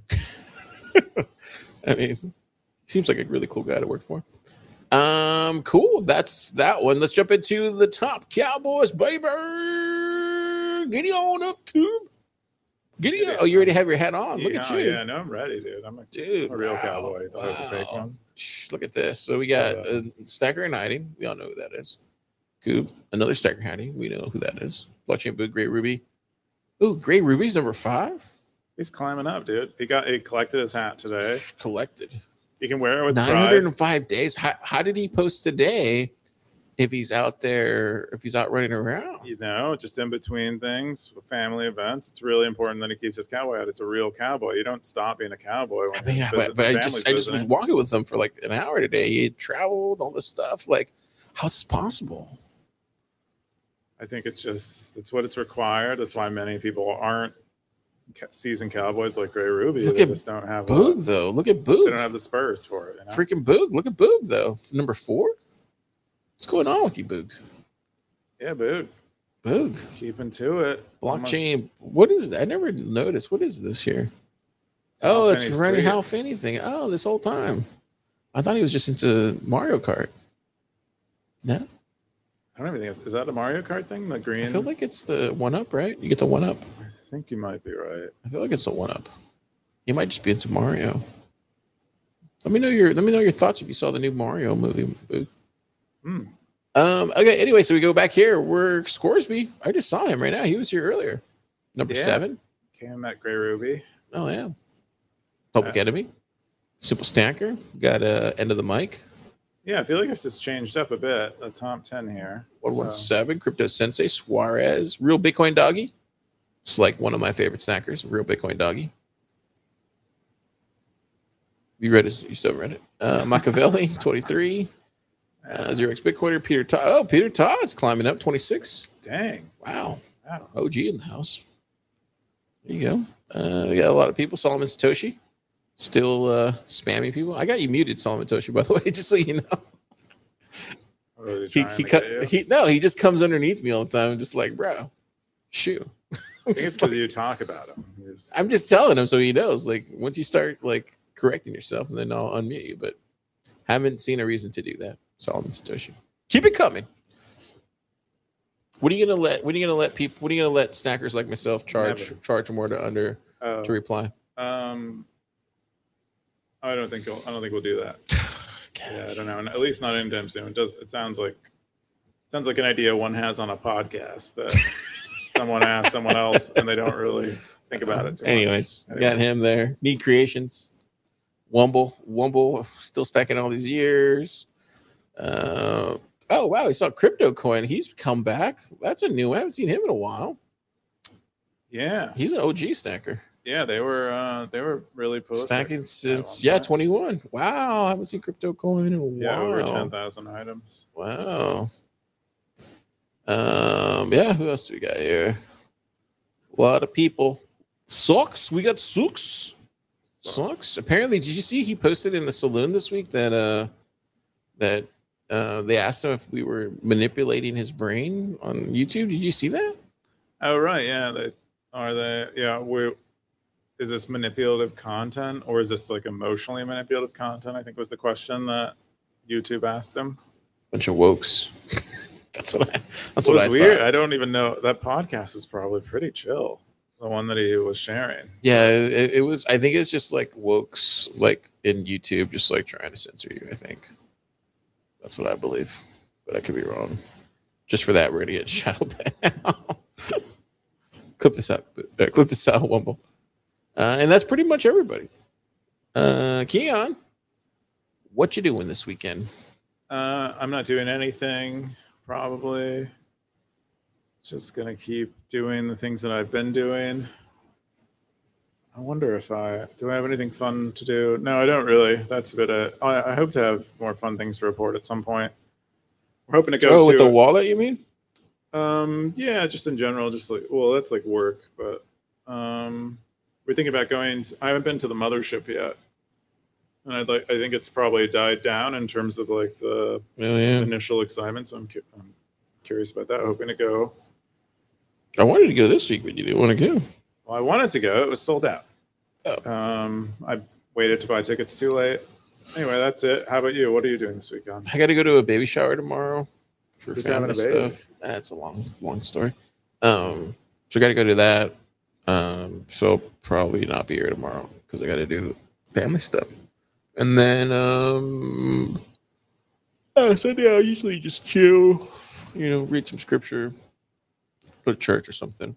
I mean, seems like a really cool guy to work for. Um, cool. That's that one. Let's jump into the top Cowboys, baby. Get on up, tube. Get you. Oh, you already have your hat on. Look yeah, at you. Yeah, no, I'm ready, dude. I'm a, Dude, I'm a real wow, cowboy. That was a fake wow. one. Shh, look at this. So we got Yeah. uh, Stacker and Hiding. We all know who that is. Goob, another Stacker Hiding. We know who that is. Blockchain Boot, Gray Ruby. Ooh, Gray Ruby's number five. He's climbing up, dude. He got he collected his hat today. Collected. He can wear it with nine pride. hundred five days. How, how did he post today if he's out there, if he's out running around? You know, just in between things, family events. It's really important that he keeps his cowboy hat. It's a real cowboy. You don't stop being a cowboy. When I mean, you're but, visiting but I family's just I just was visiting. walking with him for like an hour today. He had traveled, all this stuff. Like, how's this possible? I think it's just it's what it's required. That's why many people aren't ca- seasoned cowboys like Gray Ruby. Look They at just don't have Boog, a, though. Look at they don't Boog. have the spurs for it. You know? Freaking Boog. Look at Boog, though. Number four. What's going on with you, Boog? Yeah, dude. Boog. Keeping to it. Blockchain. What is that? I never noticed. What is this here? Almost- Oh, Hal it's Finney's running tweet. Hal Finney thing. Oh, this whole time. I thought he was just into Mario Kart. No? I don't even think it's, is that a Mario Kart thing? The green. I feel like it's the one up, right? You get the one up. I think you might be right. I feel like it's the one up. You might just be into Mario. Let me know your let me know your thoughts if you saw the new Mario movie. Boog. Hmm. Um, okay, anyway, so we go back here. We're Scoresby. I just saw him right now. He was here earlier. Number Yeah. seven. Came at Gray Ruby. Oh yeah. Public Uh, Enemy. Simple Stacker. Got uh end of the mic. Yeah, I feel like it's just changed up a bit. The top ten here. one one So, seven. Crypto Sensei. Suarez. Real Bitcoin Doggy. It's like one of my favorite snackers. Real Bitcoin Doggy. You read it? You still haven't read it? Uh, Machiavelli, twenty-three. Uh, Zero X Bitcoiner. Peter Todd. Oh, Peter Todd's climbing up, twenty-six. dang. Wow. Wow. O G in the house. There you go. Uh, we got a lot of people. Solomon Satoshi still uh, spamming people. I got you muted, Solomon Satoshi, by the way, just so you know. What are they He, trying he, to cut, get you? he no, he just comes underneath me all the time, just like, bro, shoo. I think it's because you talk about him. He's- I'm just telling him so he knows. Like, once you start like correcting yourself, and then I'll unmute you. But haven't seen a reason to do that. Solomon Satoshi, keep it coming. What are you gonna let? What are you gonna let people? What are you gonna let snackers like myself charge Never. charge more to under Oh, to reply? um, I don't think he'll, I don't think we'll do that. Yeah, I don't know. And at least not anytime soon. It does. It sounds like sounds like an idea one has on a podcast that someone asks someone else and they don't really think about it. Too much. Anyways, Anyway. got him there. Need Creations, Wumble, Wumble, still stacking all these years. Uh, Oh wow, he saw Crypto Coin. He's come back. That's a new one. I haven't seen him in a while. Yeah, he's an O G stacker. Yeah, they were uh they were really prolific stacking since yeah twenty-one. Wow, I haven't seen Crypto Coin in a while. Yeah, over ten thousand items. Wow. Um, yeah, who else do we got here? A lot of people. Socks. We got Sooks. Socks. Apparently, did you see he posted in the saloon this week that uh that uh they asked him if we were manipulating his brain on YouTube? Did you see that? Oh right, yeah. They are they yeah, we is this manipulative content or is this like emotionally manipulative content? I think was the question that YouTube asked him. Bunch of wokes. That's what I. That's what I weird. thought. I don't even know. That podcast was probably pretty chill. The one that he was sharing. Yeah, it, it was. I think it's just like wokes, like in YouTube, just like trying to censor you. I think that's what I believe, but I could be wrong. Just for that, we're gonna get shadow banned. Clip this out. Uh, clip this out, Wumble. Uh, and that's pretty much everybody. Uh, Keon, what you doing this weekend? Uh, I'm not doing anything. Probably just gonna keep doing the things that I've been doing. I wonder if I do I have anything fun to do. No, I don't really. That's a bit of I, I hope to have more fun things to report at some point. We're hoping to go oh to, with the wallet, you mean? Um yeah, just in general, just like well that's like work, but um we're thinking about going to, I haven't been to the mothership yet. And I'd like I think it's probably died down in terms of like the oh, yeah. initial excitement. So I'm, cu- I'm curious about that. Hoping to go. I wanted to go this week, but you didn't want to go. Well, I wanted to go. It was sold out. Oh. Um, I waited to buy tickets too late. Anyway, that's it. How about you? What are you doing this weekend? I got to go to a baby shower tomorrow for Who's family having a baby? stuff. That's a long, long story. Um, so I got to go to that. Um, so I'll probably not be here tomorrow because I got to do family stuff. And then um uh, Sunday I usually just chill, you know, read some scripture, go to church or something.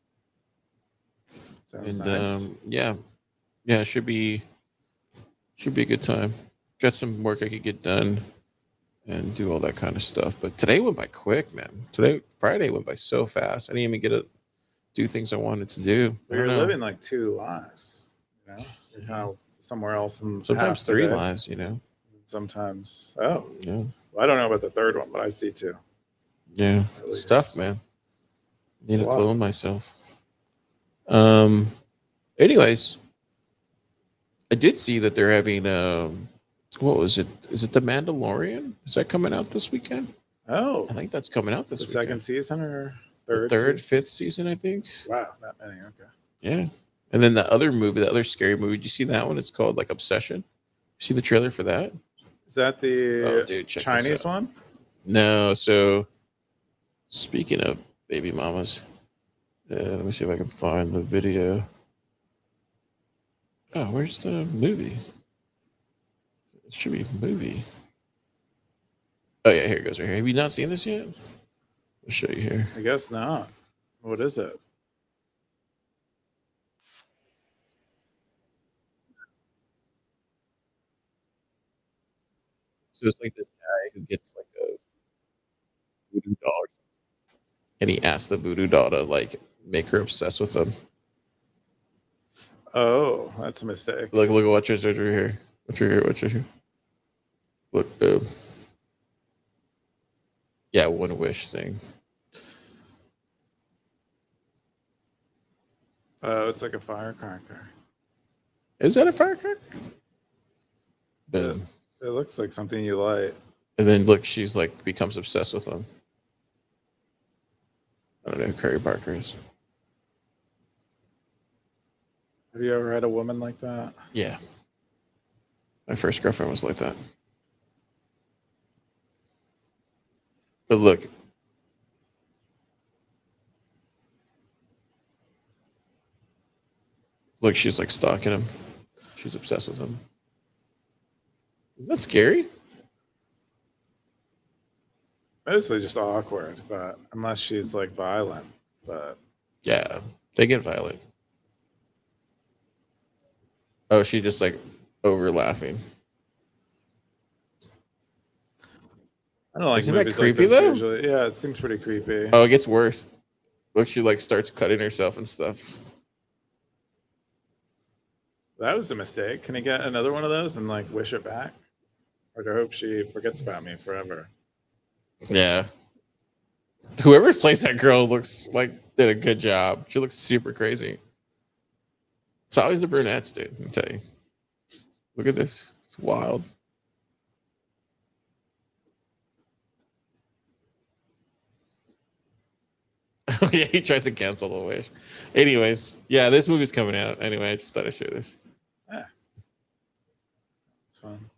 Sounds and nice. um yeah. Yeah, it should be should be a good time. Got some work I could get done and do all that kind of stuff. But today went by quick, man. Today Friday went by so fast. I didn't even get to do things I wanted to do. But you're living like two lives, you know? You're kind of somewhere else and sometimes three lives, you know. Sometimes oh yeah. Well, I don't know about the third one, but I see two. Yeah, stuff, man. Need to clone myself. Um. Anyways, I did see that they're having um. What was it? Is it The Mandalorian? Is that coming out this weekend? Oh, I think that's coming out this the weekend. second season or third, the third, season? fifth season, I think. Wow, that many. Okay. Yeah. And then the other movie, the other scary movie, did you see that one? It's called like Obsession. You see the trailer for that? Is that the oh, dude, check Chinese one? No. So speaking of baby mamas, uh, let me see if I can find the video. Oh, where's the movie? It should be a movie. Oh yeah, here it goes right here. Have you not seen this yet? I'll show you here. I guess not. What is it? So it's like this guy who gets like a voodoo doll, or something, and he asks the voodoo doll to like make her obsessed with him. Oh, that's a mistake. Look, look, watch this right here. Watch right here. Watch right here. Look, boom. Yeah, one wish thing. Oh, it's like a firecracker. Is that a firecracker? Boom. It looks like something you light. And then look, she's like becomes obsessed with him. I don't know who Curry Barker is. Have you ever had a woman like that? Yeah. My first girlfriend was like that. But look. Look, she's like stalking him. She's obsessed with him. Isn't that scary? Mostly just awkward, but unless she's like violent. But yeah, they get violent. Oh, she just like over laughing. I don't like Isn't that movies creepy, like this though? usually. Yeah, it seems pretty creepy. Oh, it gets worse. Look, she like starts cutting herself and stuff. That was a mistake. Can he get another one of those and like wish it back? Like I hope she forgets about me forever. Yeah. Whoever plays that girl looks like did a good job. She looks super crazy. It's always the brunettes, dude. Let me tell you. Look at this. It's wild. Yeah, he tries to cancel the wish. Anyways, yeah, this movie's coming out. Anyway, I just thought I'd show this. Yeah. It's fun.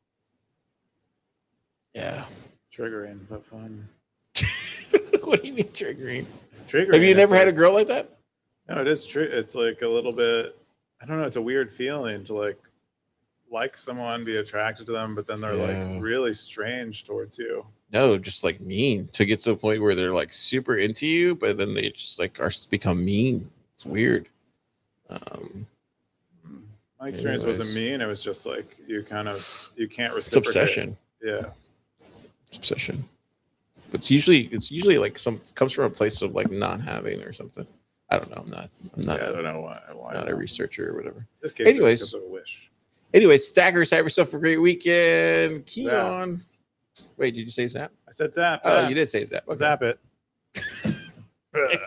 Yeah. Triggering, but fun. What do you mean triggering? Triggering. Have you never like, had a girl like that? No, it is true. It's like a little bit, I don't know, it's a weird feeling to like like someone, be attracted to them, but then they're Yeah. like really strange towards you. No, just like mean to get to a point where they're like super into you, but then they just like are become mean. It's weird. Um, My experience anyways. wasn't mean. It was just like you kind of you can't it's reciprocate. obsession. Yeah. It's obsession. But it's usually it's usually like some comes from a place of like not having or something. I don't know. I'm not. I'm not. yeah, I a, don't know why. why not a reaser or whatever. This case Anyways. is because of a wish. Anyways, Stackers, have yourself a great weekend. Keon. Wait, did you say Zap? I said zap. Oh, zap. you did say Zap. Okay. Zap it.